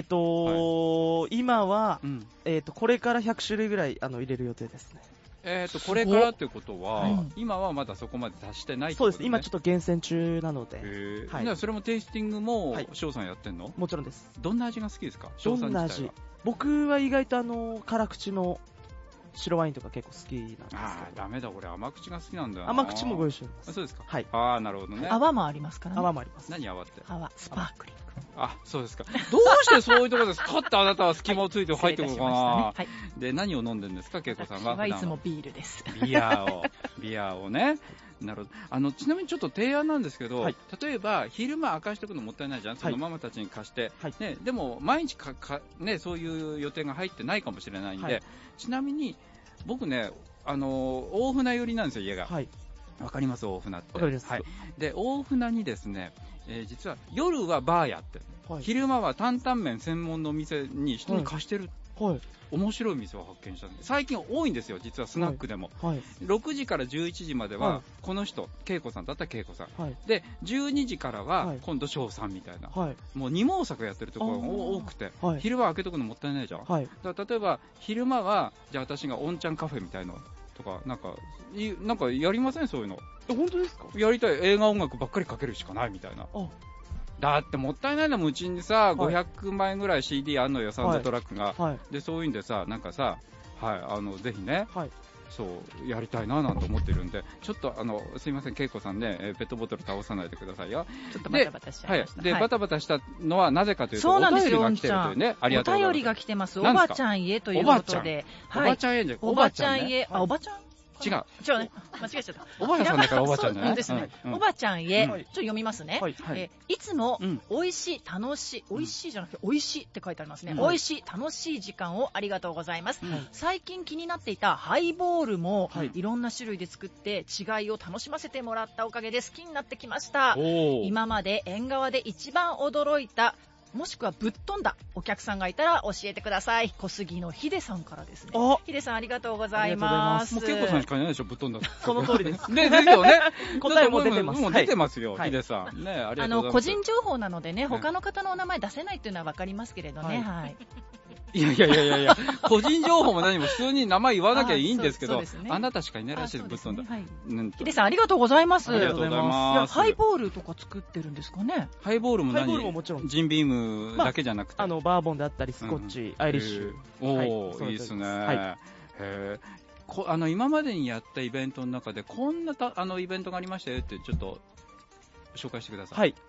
今は、これから100種類ぐらい入れる予定ですね。 これからということは、今はまだそこまで達してないってことね。 そうです。今ちょっと厳選中なので。 それもテイスティングも翔さんやってんの？ もちろんです。 どんな味が好きですか？翔さん自体は。 僕は意外と辛口の白ワインとか結構好きなんですけど。 ダメだ、俺甘口が好きなんだよな。 甘口もご一緒です。 そうですか。 はい。 なるほどね。 泡もありますからね。 泡もあります。 何泡って？ 泡、スパークリング。 そうですか。どうしてそういうところですかってあなたは隙間をついて入ってくるのかな。で、何を飲んでるんですか、恵子さんは。 私はいつもビールです。 ビアをね。なるほど。ちなみにちょっと提案なんですけど、例えば昼間明かしておくのもったいないじゃん、そのママたちに貸して、でも毎日そういう予定が入ってないかもしれないんで、ちなみに僕ね、大船寄りなんですよ、家が。わかります？大船って。 わかります。 で、大船にですね、実は夜はバーやって、昼間は担々麺専門のお店に人に貸してる。面白い店を発見したんで、最近多いんですよ、実はスナックでも。6時から11時まではこの人、恵子さんだったら恵子さん、で12時からは今度翔さんみたいな、もう二毛作やってるところが多くて、昼は開けとくのもったいないじゃん。だから例えば昼間はじゃあ私がオンちゃんカフェみたいなとかなんかやりません？そういうの。 本当ですか？ やりたい。映画音楽ばっかりかけるしかないみたいな。だってもったいないのもうちにさ、500枚ぐらい CD あんのよ、サウンドトラックが。でそういうんでさ、なんかさ、ぜひね、そうやりたいななんて思ってるんで、ちょっとすいません、恵子さんね、ペットボトル倒さないでくださいよ。 ちょっとバタバタしちゃいました。 で、バタバタしたのはなぜかというと、 そうなんですよ、 お便りが来てるというね。ありがとうございます。 お便りが来てます。おばちゃんへということで。 おばちゃんへじゃ、 おばちゃんへ、おばちゃん違う。 違うね。間違えちゃった。 おばあさんだからおばちゃんじゃないですね。おばちゃんへ、ちょっと読みますね。いつも、美味しい、楽しい、美味しいじゃなくて、美味しいって書いてありますね。美味しい、楽しい時間をありがとうございます。最近気になっていたハイボールも、いろんな種類で作って違いを楽しませてもらったおかげで好きになってきました。今まで縁側で一番驚いた、もしくはぶっ飛んだお客さんがいたら教えてください。小杉のヒデさんからですね。ヒデさんありがとうございます。 もう恵子さんしかいないでしょ、ぶっ飛んだ。 その通りです。 ね、ですよね。 答えも出てます。 もう出てますよ、ヒデさん。ね、ありがとうございます。 個人情報なのでね、他の方のお名前出せないっていうのはわかりますけれどね。はい。 いや、個人情報も何も普通に名前言わなきゃいいんですけど、あなたしかいないらしいです、ぶっ飛んだ。 ヒデさんありがとうございます。 ありがとうございます。 ハイボールとか作ってるんですかね。 ハイボールも何？ ハイボールももちろん。 ジンビームだけじゃなくて。 バーボンであったり、スコッチ、アイリッシュ。いいですね。今までにやったイベントの中で、こんなイベントがありましたよって、ちょっと紹介してください。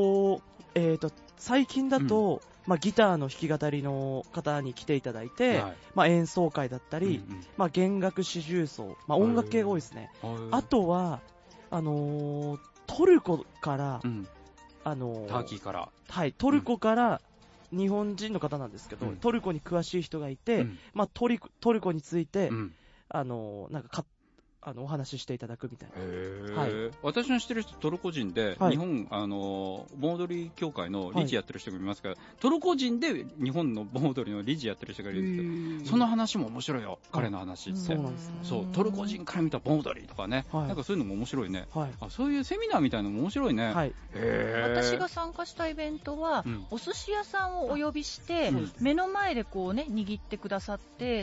最近だと、ギターの弾き語りの方に来ていただいて、演奏会だったり、弦楽四重奏、音楽系が多いですね。あとは、トルコから、 ターキーから。 はい、トルコから、日本人の方なんですけど、トルコに詳しい人がいて、まあ、トルコについて、なんかお話ししていただくみたいな。 はい、私の知ってる人、トルコ人で、日本、盆踊り協会の理事やってる人がいますから、トルコ人で日本の盆踊りの理事やってる人がいるんですけど、その話も面白いよ、彼の話って。 そうなんですね。 そう、トルコ人から見た盆踊りとかね、なんかそういうのも面白いね。そういうセミナーみたいなのも面白いね。 私が参加したイベントは、お寿司屋さんをお呼びして、目の前でこうね、握ってくださって、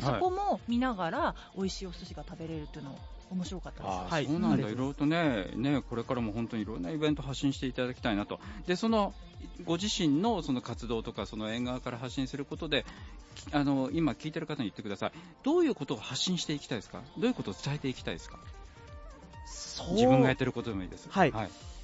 そこも見ながら、美味しいお寿司が食べれるっていうのを、面白かったです。 そうなんだ。いろいろとね、これからも本当にいろんなイベント発信していただきたいなと。で、ご自身のその活動とか、その縁側から発信することで、今聞いてる方に言ってください。どういうことを発信していきたいですか？どういうことを伝えていきたいですか？自分がやってることでもいいです。 はい。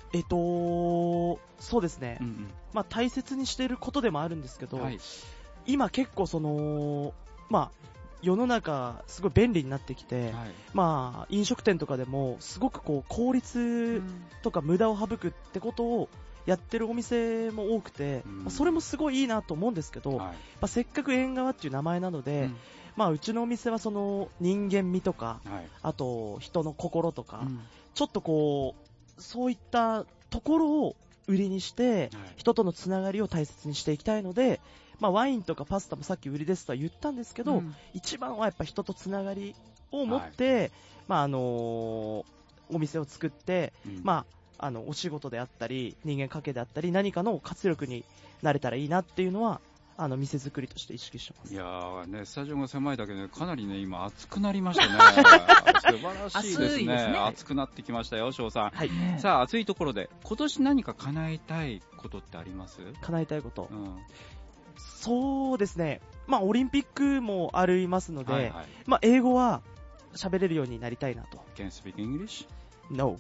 そうですね。まあ、大切にしていることでもあるんですけど、今結構まあ、世の中すごい便利になってきて、まあ飲食店とかでもすごくこう効率とか無駄を省くってことをやってるお店も多くて、それもすごいいいなと思うんですけど、せっかく縁側っていう名前なので、まあうちのお店はその人間味とか、あと人の心とか、ちょっとこうそういったところを売りにして、人とのつながりを大切にしていきたいので、まあ、ワインとかパスタもさっき売りですとは言ったんですけど、一番はやっぱ人とつながりを持って、まあお店を作って、まあ、お仕事であったり人間関係であったり何かの活力になれたらいいなっていうのは店作りとして意識してます。 いやーね、スタジオが狭いだけでかなりね今暑くなりましたね。素晴らしいですね。暑くなってきましたよ、翔さん。さあ暑いところで今年何か叶えたいことってあります？ 叶えたいこと。そうですね、まあ、オリンピックもありますので、まあ、英語は喋れるようになりたいなと。 Can you speak English? No.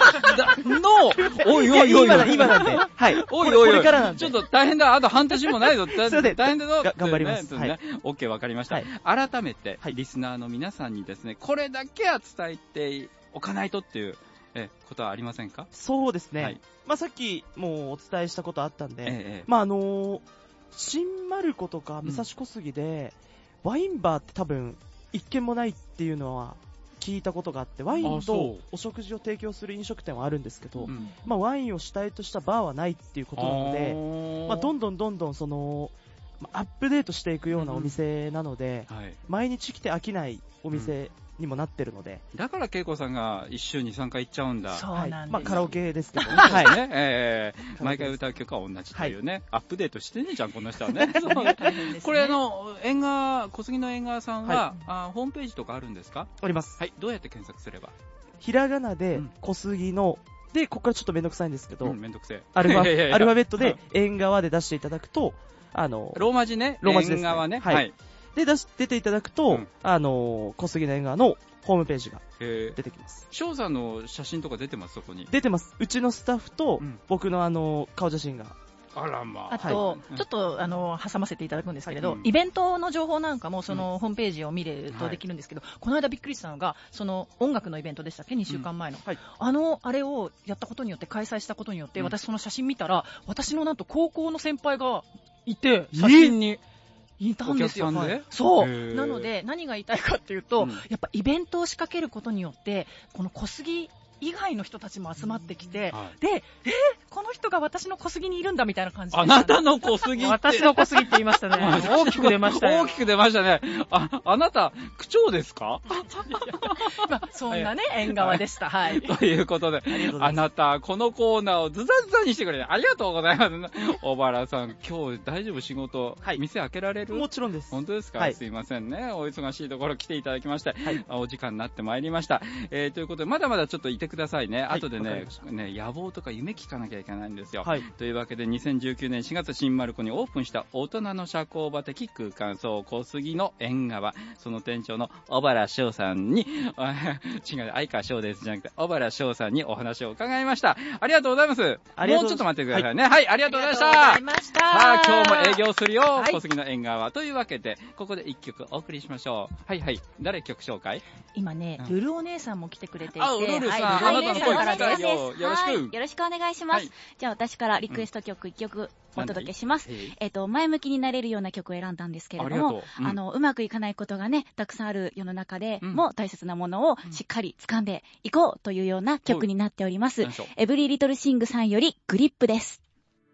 No! おいおいおい。 今なんで。はい。 おいおいおい。 これからなんで。 ちょっと大変だ。あと半年もないぞ。大変だぞ。 頑張ります。 OK、わかりました。改めて、リスナーの皆さんにですね、これだけは伝えておかないとっていうことはありませんか？ そうですね。まあ、さっきもうお伝えしたことあったんで、まあ新丸子とか武蔵小杉で、ワインバーって多分一軒もないっていうのは聞いたことがあって、ワインとお食事を提供する飲食店はあるんですけど、まあ、ワインを主体としたバーはないっていうことなので、まあ、どんどんそのアップデートしていくようなお店なので、毎日来て飽きないお店にもなってるので、 だから恵子さんが1週に3回行っちゃうんだ。 そうなんです。 まあカラオケですけどね。 はい。毎回歌う曲は同じというね、アップデートしてねじゃんこの人はね。これ縁側、小杉の縁側さんはホームページとかあるんですか？ あります。 はい。どうやって検索すれば？ ひらがなで小杉ので、ここからちょっとめんどくさいんですけど、 めんどくせえ。 アルファベットで縁側で出していただくと、 ローマ字ね。 ローマ字ですね。 縁側ね。 はい。で、出ていただくと、小杉の縁側のホームページが出てきます。 翔さんの写真とか出てます？そこに。 出てます。うちのスタッフと、僕の顔写真が。 あらまあ。 あと、ちょっと挟ませていただくんですけれど、イベントの情報なんかもそのホームページを見れるとできるんですけど、この間びっくりしたのが、その音楽のイベントでしたっけ、2週間前の。あれをやったことによって、開催したことによって、私その写真見たら、私のなんと高校の先輩がいて、写真に。いたんですよ。そう。なので、何が言いたいかっていうと、やっぱイベントを仕掛けることによって、この小杉以外の人たちも集まってきて、で、この人が私の小杉にいるんだみたいな感じで。 あなたの小杉って。 私の小杉って言いましたね。大きく出ましたね。 大きく出ましたね。あなた、区長ですか？ そんなね、縁側でした。はい。 ということで、あなた、このコーナーをズザズザにしてくれてありがとうございます。小原さん、今日大丈夫？仕事、店開けられる？ もちろんです。 本当ですか？すいませんね。お忙しいところ来ていただきまして、お時間になってまいりました。ということで、まだまだちょっといてくださいね。後でね、野望とか夢聞かなきゃいけないんですよ。というわけで、2019年4月、新丸子にオープンした大人の社交場的空間、そう、小杉の縁側、その店長の小原翔さんに、違う、相川翔ですじゃなくて、小原翔さんにお話を伺いました。ありがとうございます。もうちょっと待ってくださいね。はい、ありがとうございました。さあ、今日も営業するよ、小杉の縁側。というわけで、ここで一曲お送りしましょう。はいはい。誰曲紹介？ 今ね、ルルお姉さんも来てくれていて。 ルルさん、 はい、 あなたの声聞きたいよ。よろしく。 よろしくお願いします。 じゃあ私からリクエスト曲1曲お届けします。前向きになれるような曲を選んだんですけれども、うまくいかないことがね、たくさんある世の中でも大切なものをしっかり掴んでいこうというような曲になっております。エブリーリトルシングさんよりグリップです。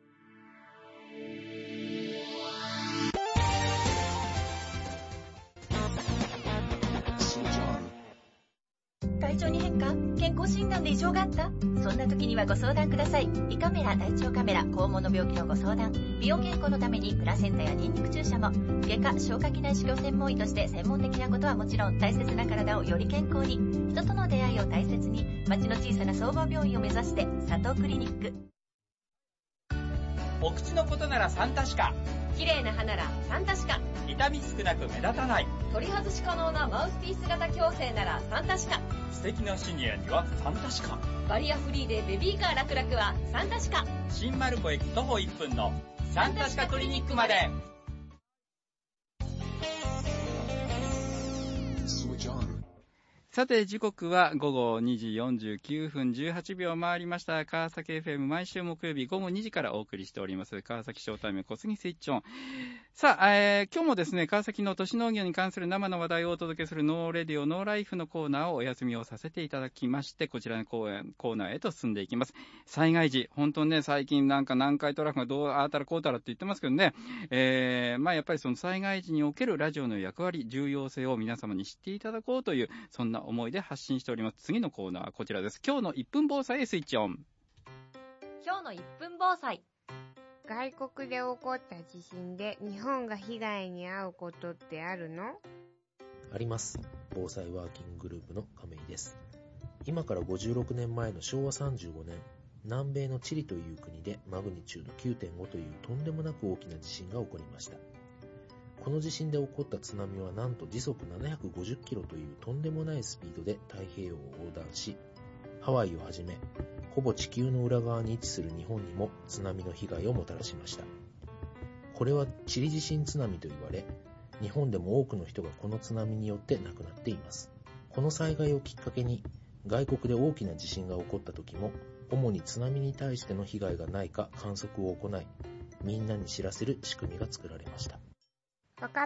体調に変化？健康診断で異常があった？そんな時にはご相談ください。胃カメラ、大腸カメラ、肛門の病気のご相談、美容健康のためにプラセンタやニンニク注射も、外科、消化器内視鏡専門医として専門的なことはもちろん、大切な体をより健康に、人との出会いを大切に、町の小さな総合病院を目指して、佐藤クリニック。 お口のことならサンタシカ、 綺麗な歯ならサンタシカ、 痛み少なく目立たない、 取り外し可能なマウスピース型矯正ならサンタシカ、 素敵なシニアにはサンタシカ、 バリアフリーでベビーカー楽々はサンタシカ、 新丸子駅徒歩1分のサンタシカクリニックまで。 さて時刻は午後2時49分18秒回りました。川崎 FM 毎週木曜日午後2時からお送りしております川崎ショータイム小杉スイッチオン。さあ、今日もですね、川崎の都市農業に関する生の話題をお届けするノーレディオノーライフのコーナーをお休みをさせていただきまして、こちらのコーナーへと進んでいきます。災害時、本当にね、最近なんか南海トラフがどうあたらこうたらって言ってますけどね、やっぱりその災害時におけるラジオの役割、重要性を皆様に知っていただこうという、そんな思いで発信しております。次のコーナーはこちらです。今日の1分防災へスイッチオン。 今日の1分防災。 外国で起こった地震で日本が被害に遭うことってあるの？ あります。防災ワーキンググループの亀井です。今から56年前の昭和35年、南米のチリという国でマグニチュード 9.5 というとんでもなく大きな地震が起こりました。この地震で起こった津波はなんと時速750キロというとんでもないスピードで太平洋を横断し、ハワイをはじめ、ほぼ地球の裏側に位置する日本にも津波の被害をもたらしました。これはチリ地震津波と言われ、日本でも多くの人がこの津波によって亡くなっています。この災害をきっかけに、外国で大きな地震が起こった時も、主に津波に対しての被害がないか観測を行い、みんなに知らせる仕組みが作られました。 わかった。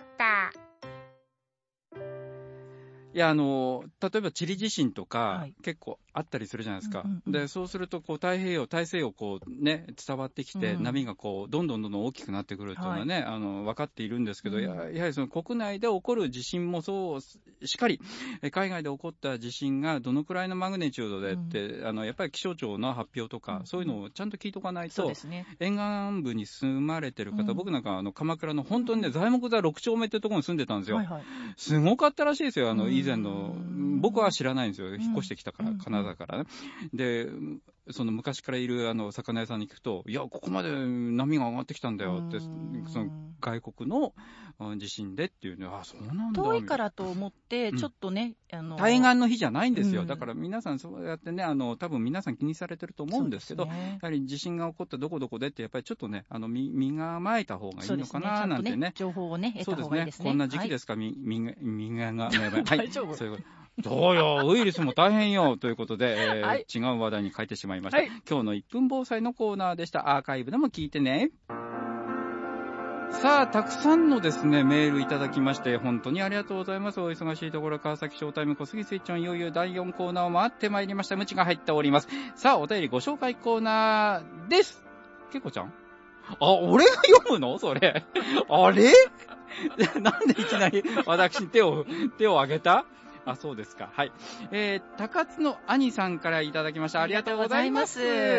いや、例えばチリ地震とか、結構あったりするじゃないですか。で、そうすると、大西洋こうね、伝わってきて、波がこう、どんどん大きくなってくるっていうのはね、分かっているんですけど、やはりその国内で起こる地震もそうしかり、海外で起こった地震がどのくらいのマグニチュードでって、やっぱり気象庁の発表とか、そういうのをちゃんと聞いとかないと、沿岸部に住まれてる方、僕なんか鎌倉の本当にね、材木座6丁目ってところに住んでたんですよ。すごかったらしいですよ、以前の。僕は知らないんですよ。引っ越してきたから、金沢からね。で、その昔からいる魚屋さんに聞くと、いや、ここまで波が上がってきたんだよって、その外国の地震でっていうね、あ、そうなんだ。 遠いからと思って、ちょっとね、 対岸の日じゃないんですよ。だから皆さんそうやってね、多分皆さん気にされてると思うんですけど、やはり地震が起こったどこどこでって、やっぱりちょっとね、身構えた方がいいのかな、なんてね。 情報をね、得た方がいいですね。 こんな時期ですか、身が。 大丈夫。 そういうこと。どうよ、ウイルスも大変よということで、違う話題に変えてしまいました。今日の1分防災のコーナーでした。アーカイブでも聞いてね。さあ、たくさんのですね、メールいただきまして、本当にありがとうございます。お忙しいところ、川崎ショータイム小杉スイッチオン、いよいよ第4コーナーを回ってまいりました。ムチが入っております。さあ、お便りご紹介コーナーです。けいこちゃん？あ、俺が読むのそれ。あれなんでいきなり私に手を挙げた？あ、そうですか。はい。高津の兄さんからいただきました。ありがとうございます。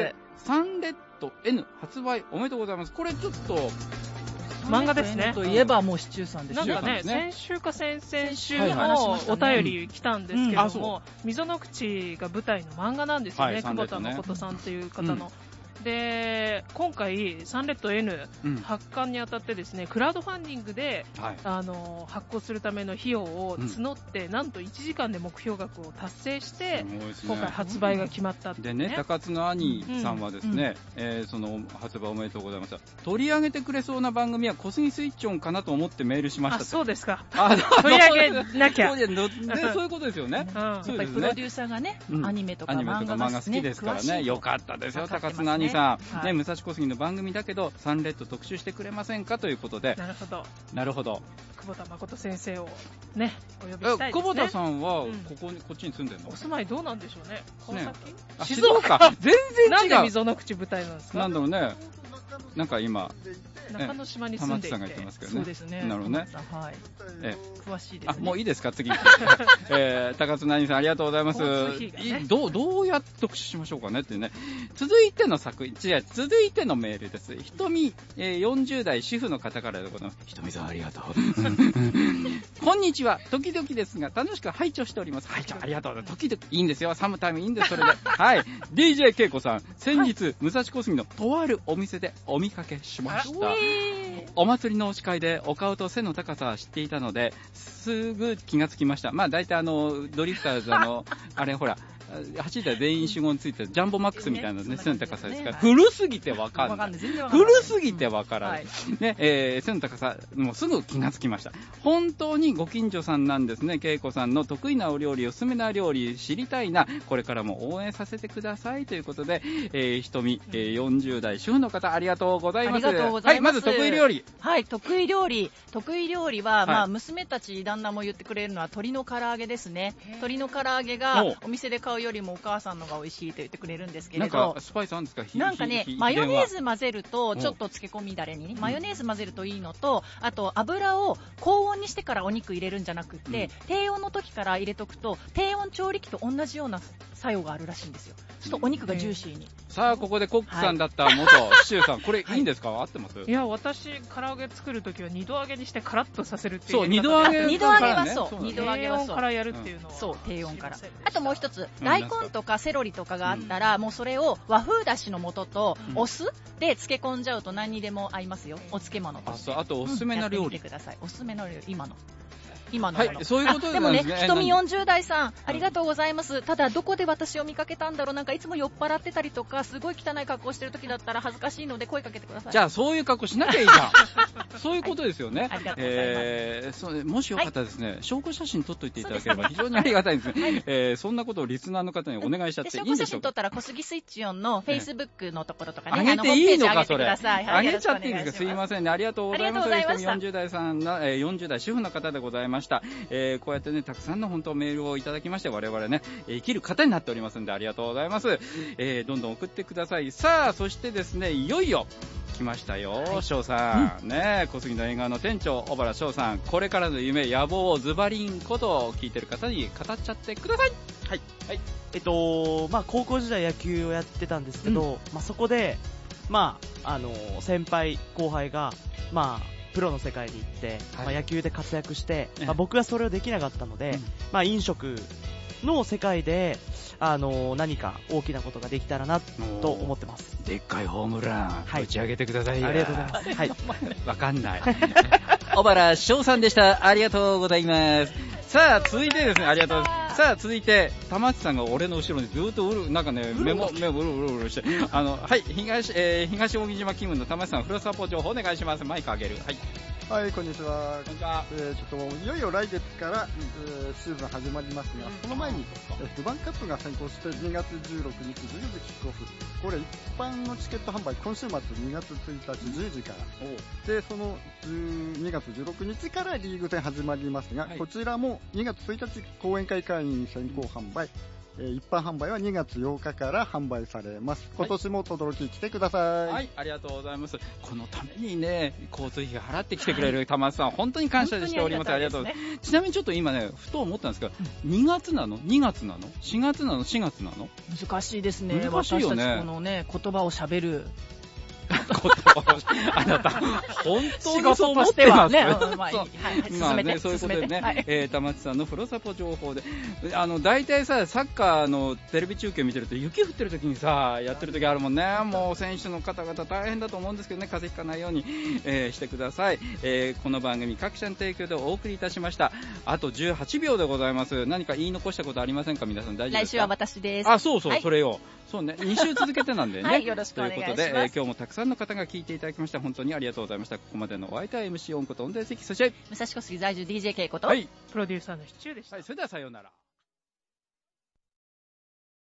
サンレッド N 発売おめでとうございます。これちょっと、 漫画ですね。 といえばもうシチューさんですね。 なんかね、先週か先々週のお便り来たんですけども、溝の口が舞台の漫画なんですよね。久保田誠さんっていう方の。で、今回サンレッド N 発刊にあたってですね、クラウドファンディングで、発行するための費用を募って、なんと1時間で目標額を達成して、今回発売が決まったっていうね。 でね、高津の兄さんはですね、その発売おめでとうございました。取り上げてくれそうな番組は小杉スイッチオンかなと思ってメールしました。 あ、そうですか。取り上げなきゃ。 そういうことですよね。 やっぱりプロデューサーがね、アニメとか漫画好きですからね。よかったですよ、高津の兄兄さん、ね、武蔵小杉の番組だけど、サンレッド特集してくれませんかということで。 なるほど。 なるほど。 久保田誠先生をね、お呼びしたいですね。 久保田さんは、こっちに住んでるの？ お住まいどうなんでしょうね。川崎？ 静岡。全然違う。 なんで溝の口舞台なんですか？ なんだろうね。なんか今、 中之島に住んでいて、 玉津さんが言ってますけどね。 そうですね。 なるほどね。 はい。詳しいですね。 もういいですか、次。高津なにさん、ありがとうございます。どうやって特集しましょうかねってね。続いてのメールです。ひとみ、40代主婦の方からでございます。ひとみさん、ありがとう。こんにちは。時々ですが、楽しく拝聴しております。拝聴、ありがとう。時々、いいんですよ。サムタイムいいんです、それで。はい。DJ けいこさん、先日、武蔵小杉のとあるお店でお見かけしました。お祭りの司会でお顔と背の高さは知っていたので、すぐ気がつきました。まあ大体ドリフターズあれほら、走ったら全員集合についてジャンボマックスみたいなね、背の高さですから、古すぎてわかんない。古すぎてわからない。ね、背の高さ、もうすぐ気がつきました。本当にご近所さんなんですね。恵子さんの得意なお料理、おすすめな料理知りたいな。これからも応援させてくださいということで、ひとみ、40代主婦の方、ありがとうございます。 ありがとうございます。 はい、まず得意料理。 はい、得意料理は、まあ、娘たち、旦那も言ってくれるのは鶏の唐揚げですね。鶏の唐揚げがお店で買うよりもお母さんのが美味しいと言ってくれるんですけれど、 なんかスパイスあるんですか？ なんかね、マヨネーズ混ぜると、ちょっと漬け込みだれに、マヨネーズ混ぜるといいのと、あと油を高温にしてからお肉入れるんじゃなくて、低温の時から入れとくと、低温調理器と同じような作用があるらしいんですよ。ちょっとお肉がジューシーに。 さあ、ここでコックさんだった元シチューさん、これいいんですか？合ってます？ いや、私、唐揚げ作るときは二度揚げにしてカラッとさせるっていう。 そう、二度揚げはそう。二度揚げはそう。 低温からやるっていうのは。 そう、低温から。あともう一つ、大根とかセロリとかがあったら、もうそれを和風だしの素とお酢で漬け込んじゃうと何にでも合いますよ。お漬物として。 あとおすすめの料理。 やってみてください。おすすめの料理、今の。 はい、そういうことでもね、ひとみ40代さん、ありがとうございます。ただ、どこで私を見かけたんだろう、なんかいつも酔っ払ってたりとか、すごい汚い格好してる時だったら恥ずかしいので声かけてください。 じゃあ、そういう格好しなきゃいいじゃん。そういうことですよね。 ありがとうございます。 もしよかったらですね、証拠写真撮っといていただければ非常にありがたいですね。そんなことをリスナーの方にお願いしちゃっていいんでしょうか？ 証拠写真撮ったら小杉スイッチオンのフェイスブックのところとかね、 あげていいのか、それ。 あげちゃっていいですか？すいませんね。ありがとうございます。40代さんの、40代主婦の方でございました。こうやってね、たくさんの本当メールをいただきまして、我々ね、生きる方になっておりますんで、ありがとうございます。どんどん送ってください。さあ、そしてですね、いよいよ来ましたよ、翔さん。ね、小杉の映画の店長、小原翔さん。これからの夢、野望をズバリンことを聞いてる方に語っちゃってください。 はい。はい。まあ、高校時代野球をやってたんですけど、まあ、そこで、まあ、先輩、後輩が、まあ、プロの世界に行って、まあ、野球で活躍して、まあ、僕はそれをできなかったので、まあ、飲食の世界で、何か大きなことができたらなと思ってます。 でっかいホームラン、打ち上げてくださいよ。 ありがとうございます。はい。 わかんない。小原翔さんでした。ありがとうございます。さあ、続いてですね、ありがとうございます。さあ、続いて、玉内さんが俺の後ろにずっとなんかね、目をうろして、はい、東扇島勤務の玉内さん、フロサポ情報お願いします。マイクあげる。はい。 はい、こんにちは。 こんにちは。 ちょっといよいよ来月から、シーズン始まりますが、その前に、ルヴァンカップが先行して2月16日10時キックオフ。これ一般のチケット販売、今週末2月1日10時から。で、その2月16日からリーグ戦始まりますが、はい、こちらも2月1日講演会会員先行販売。一般販売は2月8日から販売されます。今年も轟来てください。 はい、ありがとうございます。このためにね、交通費払ってきてくれる玉瀬さん、本当に感謝しております。ありがとうございます。ちなみにちょっと今ね、ふと思ったんですけど、2月なの ?2 月なの ?4 月なの ?4 月なの？ 難しいですね。 難しいよね。 私たちこのね、言葉を喋る。 あなた、本当にそう思ってますね。 まあね、 そういうことでね、玉内さんのフロサポ情報で、大体さ、サッカーのテレビ中継見てると、雪降ってる時にさ、やってる時あるもんね。もう選手の方々大変だと思うんですけどね、風邪ひかないように、してください。この番組各社の提供でお送りいたしました。あと18秒でございます。何か言い残したことありませんか？皆さん大丈夫ですか？ 来週は私です。 あ、そうそう、それを。そうね、2週続けてなんでね。 はい、よろしくお願いします。 ということで、今日もたくさんの方が聞いていただきました。本当にありがとうございました。ここまでのお相手は MC 音こと音大関、そして武蔵小杉在住 DJ ケイこと、 はい、 プロデューサーのシチューでした。 はい、それではさようなら。